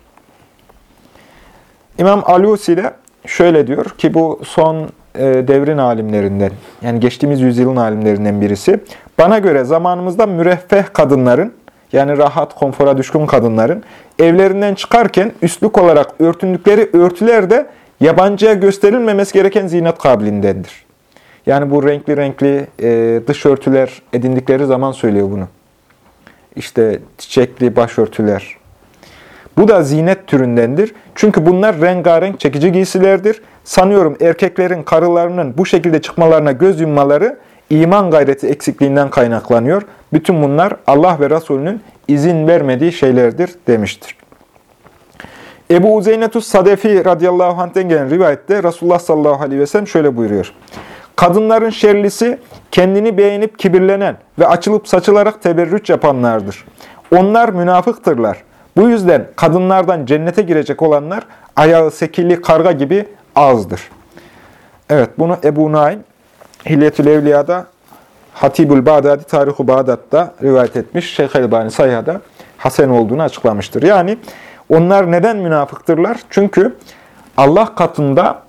İmam Alusi de şöyle diyor ki bu son devrin alimlerinden, yani geçtiğimiz yüzyılın alimlerinden birisi. Bana göre zamanımızda müreffeh kadınların, yani rahat, konfora düşkün kadınların evlerinden çıkarken üstlük olarak örtündükleri örtüler de yabancıya gösterilmemesi gereken zinet kabiliğindendir. Yani bu renkli dış örtüler edindikleri zaman söylüyor bunu. İşte çiçekli başörtüler. Bu da zinet türündendir. Çünkü bunlar rengarenk çekici giysilerdir. Sanıyorum erkeklerin karılarının bu şekilde çıkmalarına göz yummaları iman gayreti eksikliğinden kaynaklanıyor. Bütün bunlar Allah ve Resulünün izin vermediği şeylerdir demiştir. Ebu Uzeynetus Sadefi radıyallahu anh'ten gelen rivayette Resulullah sallallahu aleyhi ve sellem şöyle buyuruyor. Kadınların şerlisi kendini beğenip kibirlenen ve açılıp saçılarak teberrüç yapanlardır. Onlar münafıktırlar. Bu yüzden kadınlardan cennete girecek olanlar ayağı sekili karga gibi azdır. Evet, bunu Ebu Naim Hilyetül Evliya'da, Hatibül Bağdadi Tarih-u Bağdat'ta rivayet etmiş. Şeyh Elbani Sayha'da hasen olduğunu açıklamıştır. Yani onlar neden münafıktırlar? Çünkü Allah katında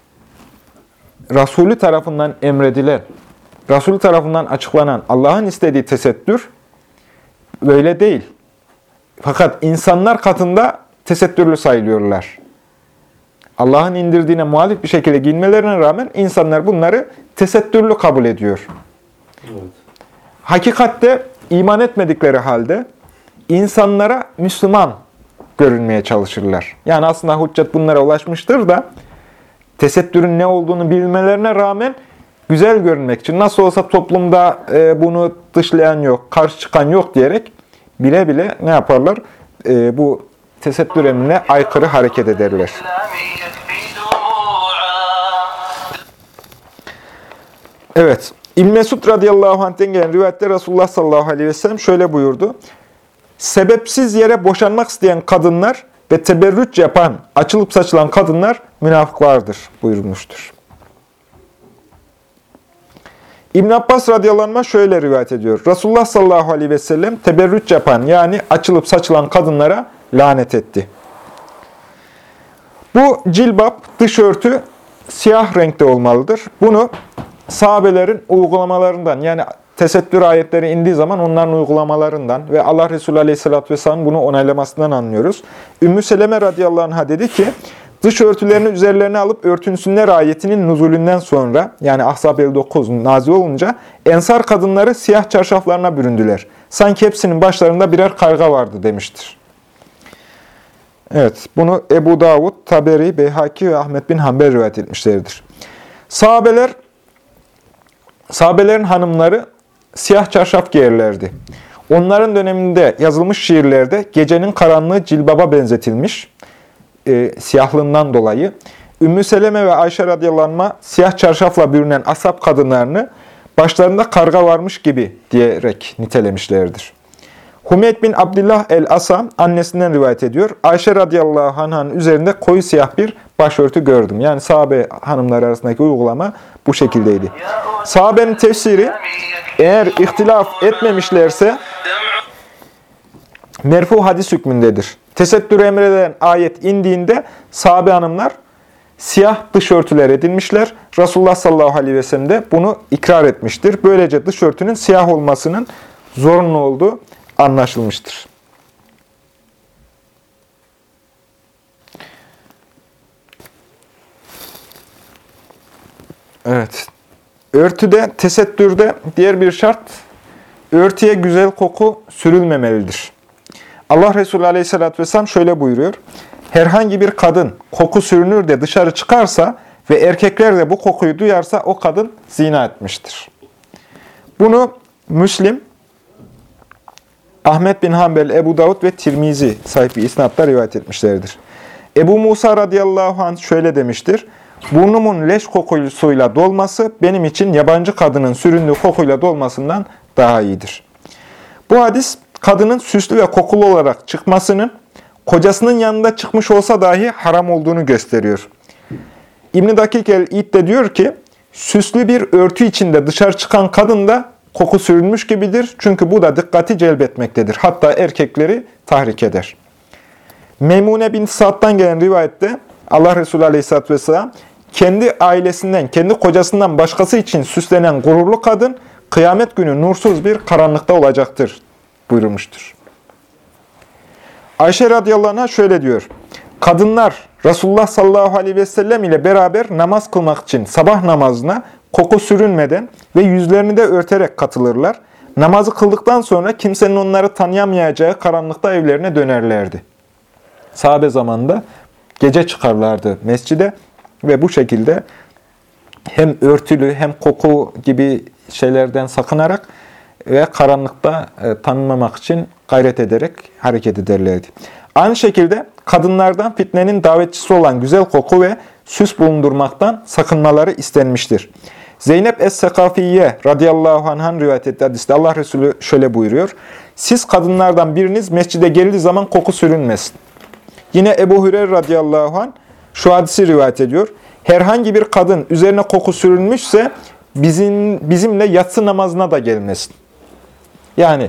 Resulü tarafından emredilen, Resulü tarafından açıklanan Allah'ın istediği tesettür böyle değil. Fakat insanlar katında tesettürlü sayılıyorlar. Allah'ın indirdiğine muhalif bir şekilde giyinmelerine rağmen insanlar bunları tesettürlü kabul ediyor. Evet. Hakikatte iman etmedikleri halde insanlara Müslüman görünmeye çalışırlar. Yani aslında hüccet bunlara ulaşmıştır da tesettürün ne olduğunu bilmelerine rağmen güzel görünmek için nasıl olsa toplumda bunu dışlayan yok, karşı çıkan yok diyerek bile bile ne yaparlar? Bu tesettür emrine aykırı hareket ederler. Evet. İbn Mesud radıyallahu anh'ten gelen rivayette Resulullah sallallahu aleyhi ve sellem şöyle buyurdu. Sebepsiz yere boşanmak isteyen kadınlar ve teberrüç yapan, açılıp saçılan kadınlar münafıklardır buyurmuştur. İbn Abbas radıyallahu anh şöyle rivayet ediyor. Resulullah sallallahu aleyhi ve sellem teberrüç yapan yani açılıp saçılan kadınlara lanet etti. Bu cilbap, dış örtü siyah renkte olmalıdır. Bunu sahabelerin uygulamalarından yani tesettür ayetleri indiği zaman onların uygulamalarından ve Allah Resulü aleyhissalatü vesselam bunu onaylamasından anlıyoruz. Ümmü Seleme radıyallahu anh'a dedi ki, dış örtülerini üzerlerine alıp örtünsünler ayetinin nuzulünden sonra, yani Ahzab 59 nazil olunca, Ensar kadınları siyah çarşaflarına büründüler. Sanki hepsinin başlarında birer karga vardı demiştir. Evet, bunu Ebu Davud, Taberi, Beyhaki ve Ahmet bin Hanbel rivayet etmişlerdir. Sahabelerin hanımları siyah çarşaf giyerlerdi. Onların döneminde yazılmış şiirlerde gecenin karanlığı cilbaba benzetilmiş, siyahlığından dolayı. Ümmü Seleme ve Ayşe radıyallahu anh'a siyah çarşafla bürünen ashab kadınlarını başlarında karga varmış gibi diyerek nitelemişlerdir. Humeyd bin Abdullah el-Asam annesinden rivayet ediyor. Ayşe radıyallahu anh'ın üzerinde koyu siyah bir başörtü gördüm. Yani sahabe hanımları arasındaki uygulama bu şekildeydi. Sahabenin tefsiri, eğer ihtilaf etmemişlerse merfu hadis hükmündedir. Tesettür emreden ayet indiğinde sahabe hanımlar siyah dışörtüler edinmişler. Resulullah sallallahu aleyhi ve sellem de bunu ikrar etmiştir. Böylece dışörtünün siyah olmasının zorunlu olduğu anlaşılmıştır. Evet. Örtüde, tesettürde diğer bir şart, örtüye güzel koku sürülmemelidir. Allah Resulü aleyhissalatü vesselam şöyle buyuruyor. Herhangi bir kadın koku sürünür de dışarı çıkarsa ve erkekler de bu kokuyu duyarsa o kadın zina etmiştir. Bunu Müslim, Ahmet bin Hanbel, Ebu Davud ve Tirmizi sahip bir isnatla rivayet etmişlerdir. Ebu Musa radıyallahu anh şöyle demiştir. Burnumun leş kokusuyla dolması benim için yabancı kadının süründüğü kokuyla dolmasından daha iyidir. Bu hadis kadının süslü ve kokulu olarak çıkmasının kocasının yanında çıkmış olsa dahi haram olduğunu gösteriyor. İbn-i Dakik el-İd de diyor ki, süslü bir örtü içinde dışarı çıkan kadın da koku sürülmüş gibidir. Çünkü bu da dikkati celbetmektedir. Hatta erkekleri tahrik eder. Meymune bin Sa'd'dan gelen rivayette Allah Resulü aleyhisselatü vesselam, kendi ailesinden, kendi kocasından başkası için süslenen gururlu kadın, kıyamet günü nursuz bir karanlıkta olacaktır buyurmuştur. Ayşe radıyallahu anh şöyle diyor. Kadınlar Resulullah sallallahu aleyhi ve sellem ile beraber namaz kılmak için sabah namazına koku sürünmeden ve yüzlerini de örterek katılırlar. Namazı kıldıktan sonra kimsenin onları tanıyamayacağı karanlıkta evlerine dönerlerdi. Sahabe zamanında gece çıkarlardı mescide ve bu şekilde hem örtülü hem koku gibi şeylerden sakınarak ve karanlıkta tanınmamak için gayret ederek hareket ederlerdi. Aynı şekilde kadınlardan fitnenin davetçisi olan güzel koku ve süs bulundurmaktan sakınmaları istenmiştir. Zeynep Es-Sekafiye radıyallahu anh'ın rivayet ettiği hadiste Allah Resulü şöyle buyuruyor. Siz kadınlardan biriniz mescide geldiği zaman koku sürünmesin. Yine Ebu Hureyre radıyallahu anh şu hadisi rivayet ediyor. Herhangi bir kadın üzerine koku sürülmüşse bizimle yatsı namazına da gelmesin. Yani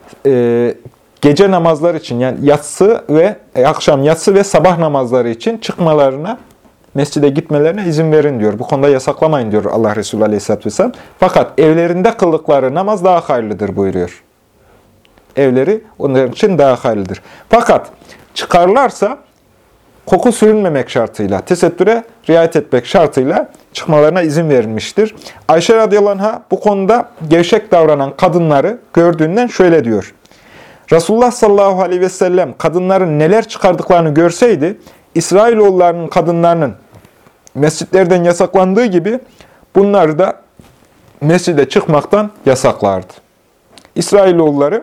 gece namazları için, yani yatsı ve akşam yatsı ve sabah namazları için çıkmalarına, mescide gitmelerine izin verin diyor. Bu konuda yasaklamayın diyor Allah Resulü aleyhisselatü vesselam. Fakat evlerinde kıldıkları namaz daha hayırlıdır buyuruyor. Evleri onların için daha hayırlıdır. Fakat çıkarlarsa koku sürünmemek şartıyla, tesettüre riayet etmek şartıyla çıkmalarına izin verilmiştir. Ayşe radıyallahu anh'a bu konuda gevşek davranan kadınları gördüğünden şöyle diyor. Resulullah sallallahu aleyhi ve sellem kadınların neler çıkardıklarını görseydi, İsrailoğullarının kadınlarının mescitlerden yasaklandığı gibi bunları da mescide çıkmaktan yasaklardı. İsrailoğulları,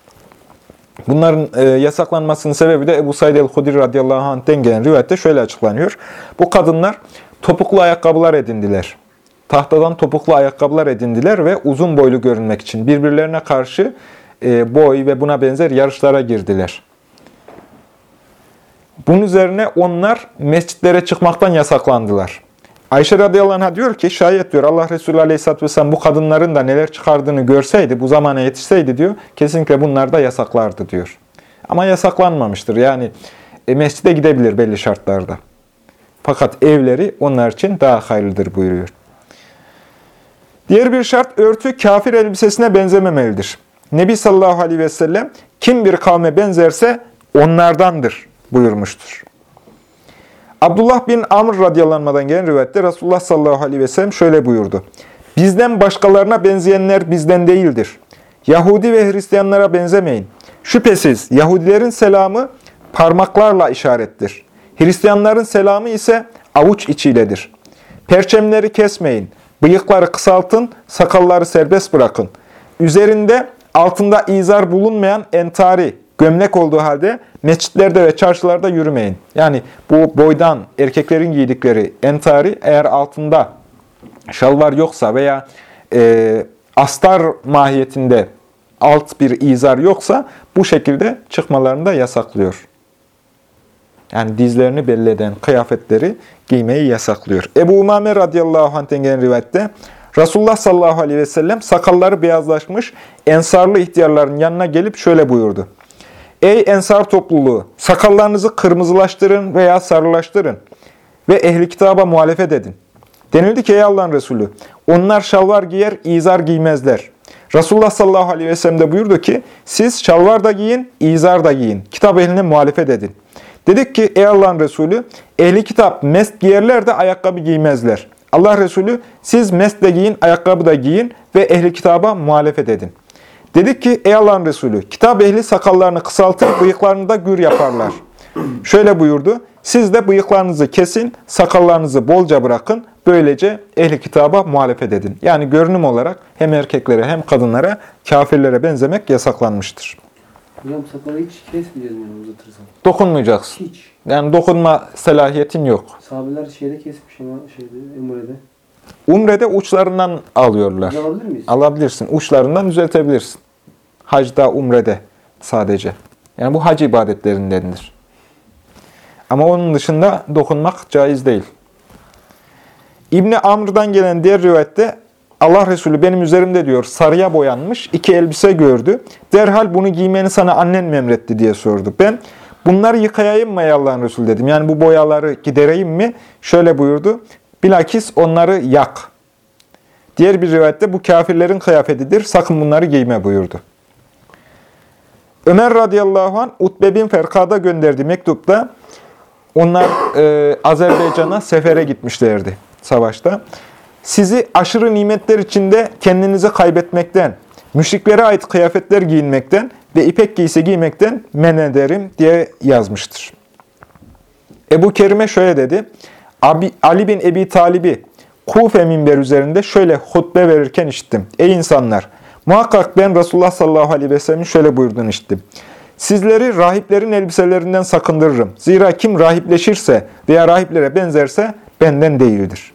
bunların yasaklanmasının sebebi de Ebu Said el-Hudri radıyallahu anh'ten gelen rivayette şöyle açıklanıyor. Bu kadınlar topuklu ayakkabılar edindiler. Tahtadan topuklu ayakkabılar edindiler ve uzun boylu görünmek için birbirlerine karşı boy ve buna benzer yarışlara girdiler. Bunun üzerine onlar mescitlere çıkmaktan yasaklandılar. Ayşe radıyallahu anh'a diyor ki, şayet diyor Allah Resulü aleyhisselatü vesselam bu kadınların da neler çıkardığını görseydi, bu zamana yetişseydi diyor, kesinlikle bunlar da yasaklardı diyor. Ama yasaklanmamıştır. Yani mescide gidebilir belli şartlarda. Fakat evleri onlar için daha hayırlıdır buyuruyor. Diğer bir şart, örtü kafir elbisesine benzememelidir. Nebi sallallahu aleyhi ve sellem, kim bir kavme benzerse onlardandır buyurmuştur. Abdullah bin Amr radıyallahu anh'dan gelen rivayette Resulullah sallallahu aleyhi ve sellem şöyle buyurdu. Bizden başkalarına benzeyenler bizden değildir. Yahudi ve Hristiyanlara benzemeyin. Şüphesiz Yahudilerin selamı parmaklarla işarettir. Hristiyanların selamı ise avuç içiyledir. Perçemleri kesmeyin, bıyıkları kısaltın, sakalları serbest bırakın. Üzerinde altında izar bulunmayan entari, gömlek olduğu halde mescitlerde ve çarşılarda yürümeyin. Yani bu boydan erkeklerin giydikleri entari eğer altında şalvar yoksa veya astar mahiyetinde alt bir izar yoksa bu şekilde çıkmalarını da yasaklıyor. Yani dizlerini belli eden kıyafetleri giymeyi yasaklıyor. Ebu Umame radıyallahu anh'ten gelen rivayette Resulullah sallallahu aleyhi ve sellem sakalları beyazlaşmış ensarlı ihtiyarların yanına gelip şöyle buyurdu. Ey ensar topluluğu! Sakallarınızı kırmızılaştırın veya sarılaştırın ve ehli kitaba muhalefet edin. Denildi ki ey Allah'ın Resulü, onlar şalvar giyer, izar giymezler. Resulullah sallallahu aleyhi ve sellem de buyurdu ki, siz şalvar da giyin, izar da giyin. Kitap ehline muhalefet edin. Dedik ki ey Allah'ın Resulü, ehli kitap mest giyerler de ayakkabı giymezler. Allah Resulü, siz mest de giyin, ayakkabı da giyin ve ehli kitaba muhalefet edin. Dedik ki ey Allah'ın Resulü, kitap ehli sakallarını kısaltır, bıyıklarını da gür yaparlar. Şöyle buyurdu, siz de bıyıklarınızı kesin, sakallarınızı bolca bırakın, böylece ehli kitaba muhalefet edin. Yani görünüm olarak hem erkeklere hem kadınlara kafirlere benzemek yasaklanmıştır. Hocam sakalı hiç kesmeyeceğiz yani uzatırsan. Dokunmayacaksın. Hiç. Yani dokunma salahiyetin yok. Sahabeler şeyde kesmiş ama Umre'de. Umre'de uçlarından alıyorlar. Biz alabilir miyiz? Alabilirsin. Uçlarından düzeltebilirsin. Hacda, umrede sadece. Yani bu hac ibadetlerindendir. Ama onun dışında dokunmak caiz değil. İbni Amr'dan gelen diğer rivayette Allah Resulü benim üzerimde diyor sarıya boyanmış 2 elbise gördü. Derhal bunu giymeni sana annen mi emretti diye sordu. Ben bunları yıkayayım mı ey Allah'ın Resulü dedim. Yani bu boyaları gidereyim mi? Şöyle buyurdu. Bilakis onları yak. Diğer bir rivayette bu kafirlerin kıyafetidir. Sakın bunları giyme buyurdu. Ömer radıyallahu anh Utbe bin Ferkad'a gönderdiği mektupta onlar Azerbaycan'a sefere gitmişlerdi savaşta. Sizi aşırı nimetler içinde kendinizi kaybetmekten, müşriklere ait kıyafetler giyinmekten ve ipek giysi giymekten men ederim diye yazmıştır. Ebu Kerime şöyle dedi. Ali bin Ebi Talib'i Kufe minber üzerinde şöyle hutbe verirken işittim. Ey insanlar! Muhakkak ben Resulullah sallallahu aleyhi ve sellem'in şöyle buyurduğunu işittim. Sizleri rahiplerin elbiselerinden sakındırırım. Zira kim rahipleşirse veya rahiplere benzerse benden değildir.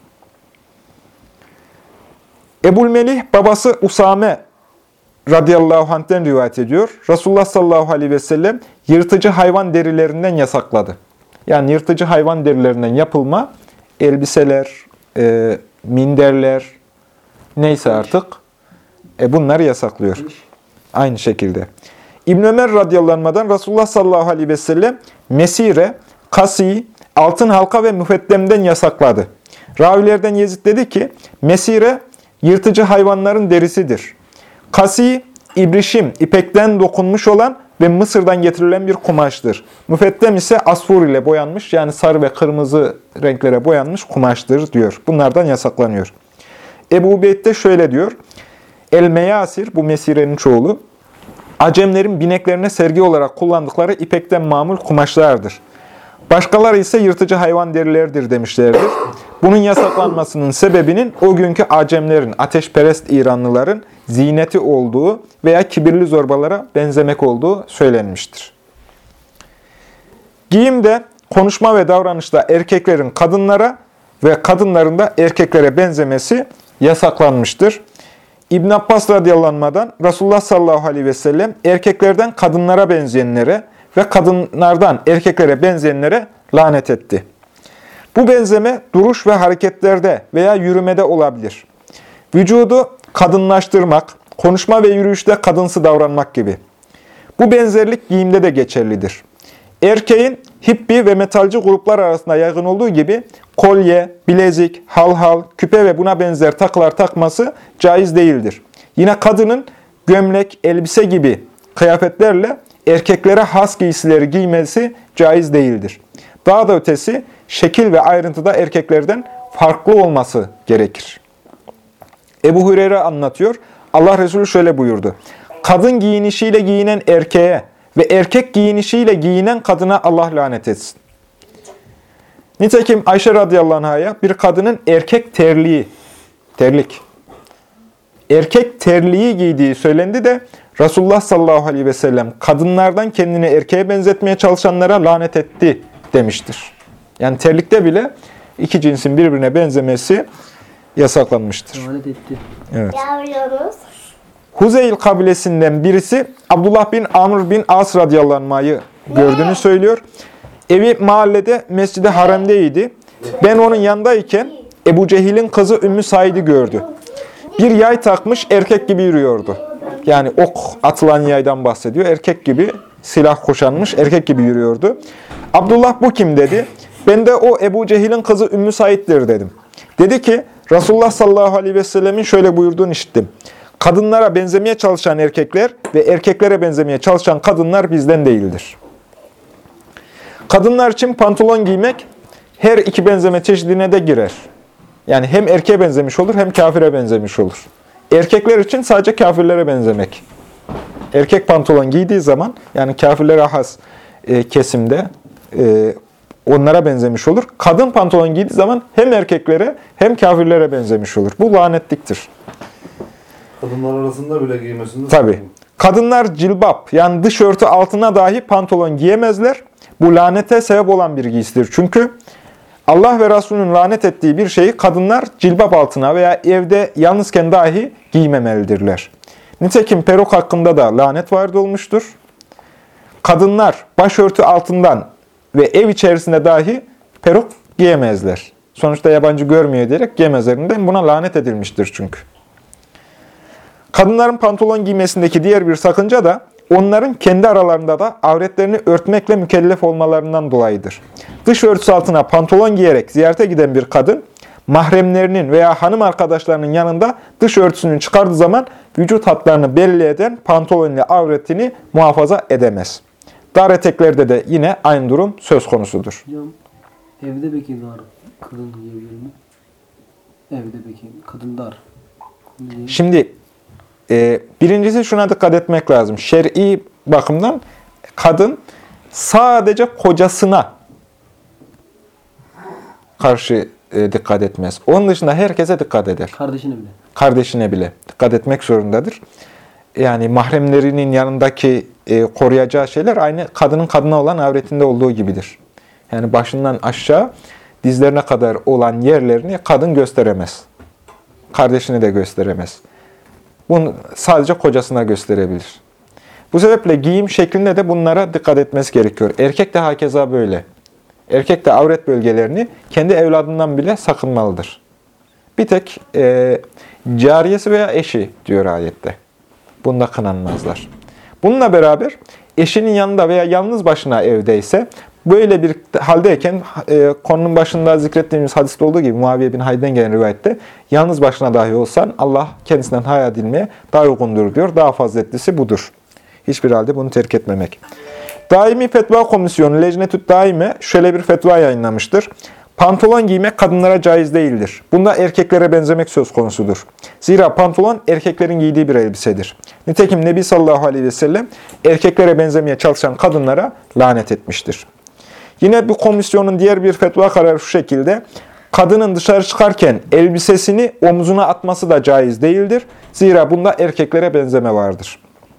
Ebu'l-Melih babası Usame radıyallahu anh'ten rivayet ediyor. Resulullah sallallahu aleyhi ve sellem yırtıcı hayvan derilerinden yasakladı. Yani yırtıcı hayvan derilerinden yapılma elbiseler, minderler, neyse artık bunları yasaklıyor. Aynı şekilde. İbn Ömer radıyallahu anh'dan Resulullah sallallahu aleyhi ve sellem mesire, kasi, altın halka ve müfettemden yasakladı. Ravilerden Yezid dedi ki, mesire yırtıcı hayvanların derisidir. Kasi, ibrişim, ipekten dokunmuş olan ve Mısır'dan getirilen bir kumaştır. Müfettem ise asfur ile boyanmış, yani sarı ve kırmızı renklere boyanmış kumaştır diyor. Bunlardan yasaklanıyor. Ebu Ubeyd de şöyle diyor. El-Meyasir, bu mesirenin çoğulu, Acemlerin bineklerine sergi olarak kullandıkları ipekten mamul kumaşlardır. Başkaları ise yırtıcı hayvan derileridir demişlerdir. Bunun yasaklanmasının sebebinin o günkü Acemlerin, ateşperest İranlıların ziyneti olduğu veya kibirli zorbalara benzemek olduğu söylenmiştir. Giyimde, konuşma ve davranışta erkeklerin kadınlara ve kadınların da erkeklere benzemesi yasaklanmıştır. İbn Abbas radıyallahu anh'dan Resulullah sallallahu aleyhi ve sellem erkeklerden kadınlara benzeyenlere ve kadınlardan erkeklere benzeyenlere lanet etti. Bu benzeme duruş ve hareketlerde veya yürümede olabilir. Vücudu kadınlaştırmak, konuşma ve yürüyüşte kadınsı davranmak gibi. Bu benzerlik giyimde de geçerlidir. Erkeğin hippi ve metalci gruplar arasında yaygın olduğu gibi kolye, bilezik, halhal, küpe ve buna benzer takılar takması caiz değildir. Yine kadının gömlek, elbise gibi kıyafetlerle erkeklere has giysileri giymesi caiz değildir. Daha da ötesi şekil ve ayrıntıda erkeklerden farklı olması gerekir. Ebu Hureyre anlatıyor. Allah Resulü şöyle buyurdu. Kadın giyinişiyle giyinen erkeğe ve erkek giyinişiyle giyinen kadına Allah lanet etsin. Nitekim Ayşe radıyallahu anh'a bir kadının erkek terliği giydiği söylendi de Resulullah sallallahu aleyhi ve sellem kadınlardan kendini erkeğe benzetmeye çalışanlara lanet etti demiştir. Yani terlikte bile iki cinsin birbirine benzemesi yasaklanmıştır. Lanet etti. Evet. Yavruyoruz. Huzeyl kabilesinden birisi Abdullah bin Amr bin As radıyallahu anh'ı gördüğünü söylüyor. Evi mahallede Mescid-i Harem'deydi. Ben onun yanındayken Ebu Cehil'in kızı Ümmü Said'i gördü. Bir yay takmış erkek gibi yürüyordu. Yani ok atılan yaydan bahsediyor. Erkek gibi silah kuşanmış erkek gibi yürüyordu. Abdullah bu kim dedi. Ben de o Ebu Cehil'in kızı Ümmü Said'dir dedim. Dedi ki Resulullah sallallahu aleyhi ve sellemin şöyle buyurduğunu işittim. Kadınlara benzemeye çalışan erkekler ve erkeklere benzemeye çalışan kadınlar bizden değildir. Kadınlar için pantolon giymek her iki benzeme çeşidine de girer. Yani hem erkeğe benzemiş olur hem kafire benzemiş olur. Erkekler için sadece kafirlere benzemek. Erkek pantolon giydiği zaman yani kafirlere has kesimde onlara benzemiş olur. Kadın pantolon giydiği zaman hem erkeklere hem kafirlere benzemiş olur. Bu lanetliktir. Kadınlar arasında bile giymesinde Tabii. Kadınlar cilbap yani dış örtü altına dahi pantolon giyemezler. Bu lanete sebep olan bir giysidir. Çünkü Allah ve Resulünün lanet ettiği bir şeyi kadınlar cilbap altına veya evde yalnızken dahi giymemelidirler. Nitekim peruk hakkında da lanet varid olmuştur. Kadınlar başörtü altından ve ev içerisinde dahi peruk giyemezler. Sonuçta yabancı görmüyor diyerek giymezlerinden buna lanet edilmiştir çünkü. Kadınların pantolon giymesindeki diğer bir sakınca da onların kendi aralarında da avretlerini örtmekle mükellef olmalarından dolayıdır. Dış örtüsü altına pantolon giyerek ziyarete giden bir kadın, mahremlerinin veya hanım arkadaşlarının yanında dış örtüsünü çıkardığı zaman vücut hatlarını belli eden pantolon ile avretini muhafaza edemez. Dar eteklerde de yine aynı durum söz konusudur. Hocam evde peki dar kadın giyebilir mi? Evde peki kadın dar. Şimdi birincisi şuna dikkat etmek lazım. Şer'i bakımdan kadın sadece kocasına karşı dikkat etmez. Onun dışında herkese dikkat eder. Kardeşine bile. Kardeşine bile dikkat etmek zorundadır. Yani mahremlerinin yanındaki koruyacağı şeyler aynı kadının kadına olan avretinde olduğu gibidir. Yani başından aşağı dizlerine kadar olan yerlerini kadın gösteremez. Kardeşine de gösteremez. Bunu sadece kocasına gösterebilir. Bu sebeple giyim şeklinde de bunlara dikkat etmesi gerekiyor. Erkek de hakeza böyle. Erkek de avret bölgelerini kendi evladından bile sakınmalıdır. Bir tek cariyesi veya eşi diyor ayette. Bunda kınanmazlar. Bununla beraber eşinin yanında veya yalnız başına evdeyse böyle bir haldeyken konunun başında zikrettiğimiz hadiste olduğu gibi Muaviye bin Hayden gelen rivayette yalnız başına dahi olsan Allah kendisinden haya edilmeye daha uygundur diyor. Daha faziletlisi budur. Hiçbir halde bunu terk etmemek. Daimi Fetva Komisyonu Lejnetü't Daime şöyle bir fetva yayınlamıştır. Pantolon giymek kadınlara caiz değildir. Bunda erkeklere benzemek söz konusudur. Zira pantolon erkeklerin giydiği bir elbisedir. Nitekim Nebi sallallahu aleyhi ve sellem erkeklere benzemeye çalışan kadınlara lanet etmiştir. Yine bu komisyonun diğer bir fetva kararı şu şekilde. Kadının dışarı çıkarken elbisesini omzuna atması da caiz değildir. Zira bunda erkeklere benzeme vardır.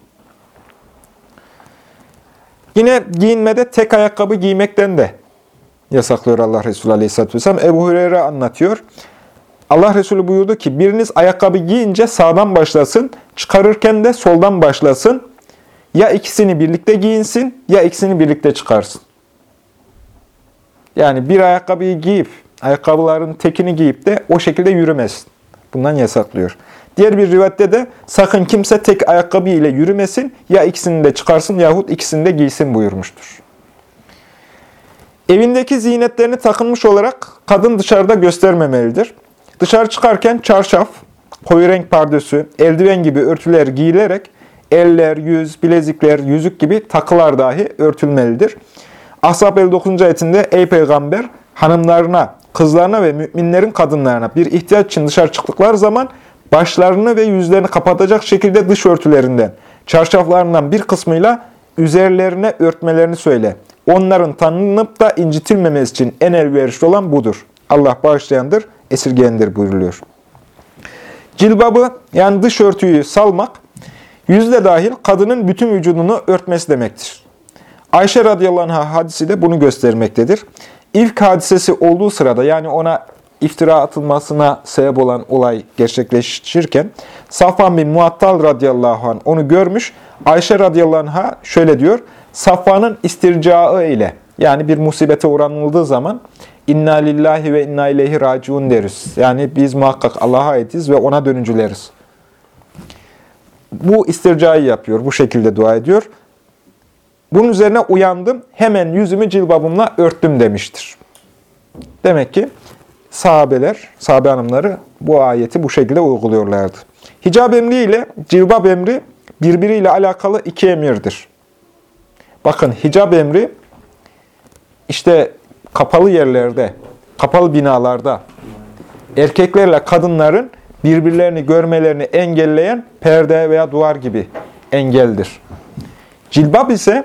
Yine giyinmede tek ayakkabı giymekten de yasaklıyor Allah Resulü Aleyhisselatü Vesselam. Ebu Hureyre anlatıyor. Allah Resulü buyurdu ki biriniz ayakkabı giyince sağdan başlasın, çıkarırken de soldan başlasın. Ya ikisini birlikte giyinsin ya ikisini birlikte çıkarsın. Yani bir ayakkabıyı giyip ayakkabıların tekini giyip de o şekilde yürümesin. Bundan yasaklıyor. Diğer bir rivayette de sakın kimse tek ayakkabı ile yürümesin, ya ikisini de çıkarsın yahut ikisini de giysin buyurmuştur. Evindeki zinetlerini takınmış olarak kadın dışarıda göstermemelidir. Dışarı çıkarken çarşaf, koyu renk pardösü, eldiven gibi örtüler giyilerek eller, yüz, bilezikler, yüzük gibi takılar dahi örtülmelidir. Ahzab 59. ayetinde ey peygamber hanımlarına, kızlarına ve müminlerin kadınlarına bir ihtiyaç için dışarı çıktıkları zaman başlarını ve yüzlerini kapatacak şekilde dış örtülerinden, çarşaflarından bir kısmıyla üzerlerine örtmelerini söyle. Onların tanınıp da incitilmemesi için en elverişli olan budur. Allah bağışlayandır, esirgeyendir buyuruluyor. Cilbabı yani dış örtüyü salmak, yüzle dahil kadının bütün vücudunu örtmesi demektir. Ayşe radıyallahu anh hadisi de bunu göstermektedir. İlk hadisesi olduğu sırada yani ona iftira atılmasına sebep olan olay gerçekleşirken Safvan bin Muattal radıyallahu anh onu görmüş. Ayşe radıyallahu anh'a şöyle diyor. Safvan'ın istircaı ile yani bir musibete uğranıldığı zaman inna lillahi ve inna ileyhi raciun deriz. Yani biz muhakkak Allah'a aitiz ve ona dönücüleriz. Bu istircayı yapıyor. Bu şekilde dua ediyor. Bunun üzerine uyandım. Hemen yüzümü cilbabımla örttüm demiştir. Demek ki sahabe hanımları bu ayeti bu şekilde uyguluyorlardı. Hicab emri ile cilbab emri birbiriyle alakalı iki emirdir. Bakın hicab emri işte kapalı yerlerde, kapalı binalarda erkeklerle kadınların birbirlerini görmelerini engelleyen perde veya duvar gibi engeldir. Cilbab ise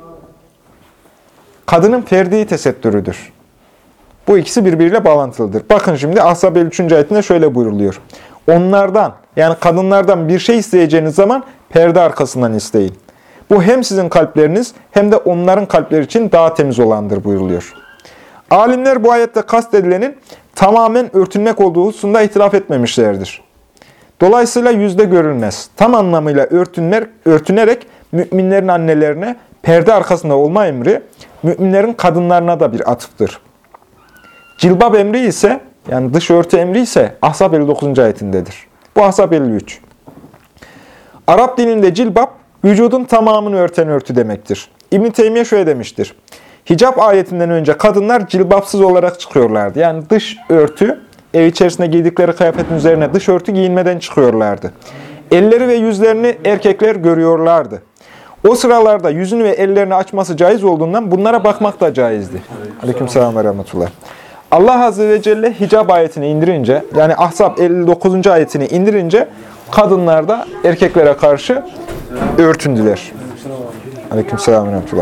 kadının ferdi tesettürüdür. Bu ikisi birbiriyle bağlantılıdır. Bakın şimdi Ahzab 53. ayetinde şöyle buyruluyor. Onlardan yani kadınlardan bir şey isteyeceğiniz zaman perde arkasından isteyin. Bu hem sizin kalpleriniz hem de onların kalpleri için daha temiz olandır buyuruluyor. Alimler bu ayette kastedilenin tamamen örtünmek olduğu hususunda itiraf etmemişlerdir. Dolayısıyla yüzde görülmez. Tam anlamıyla örtünerek müminlerin annelerine perde arkasında olma emri, müminlerin kadınlarına da bir atıftır. Cilbab emri ise, yani dış örtü emri ise Ahzab 59. ayetindedir. Bu Ahzab 53. Arap dilinde cilbab, vücudun tamamını örten örtü demektir. İbn-i Teymiye şöyle demiştir. Hicap ayetinden önce kadınlar cilbapsız olarak çıkıyorlardı. Yani dış örtü, ev içerisinde giydikleri kıyafetin üzerine dış örtü giyinmeden çıkıyorlardı. Elleri ve yüzlerini erkekler görüyorlardı. O sıralarda yüzünü ve ellerini açması caiz olduğundan bunlara bakmak da caizdi. Aleykümselam ve rahmetullah. Allah Azze ve Celle hicab ayetini indirince, yani Ahzab 59. ayetini indirince kadınlar da erkeklere karşı örtündüler. Aleykümselam ve rahmetullah.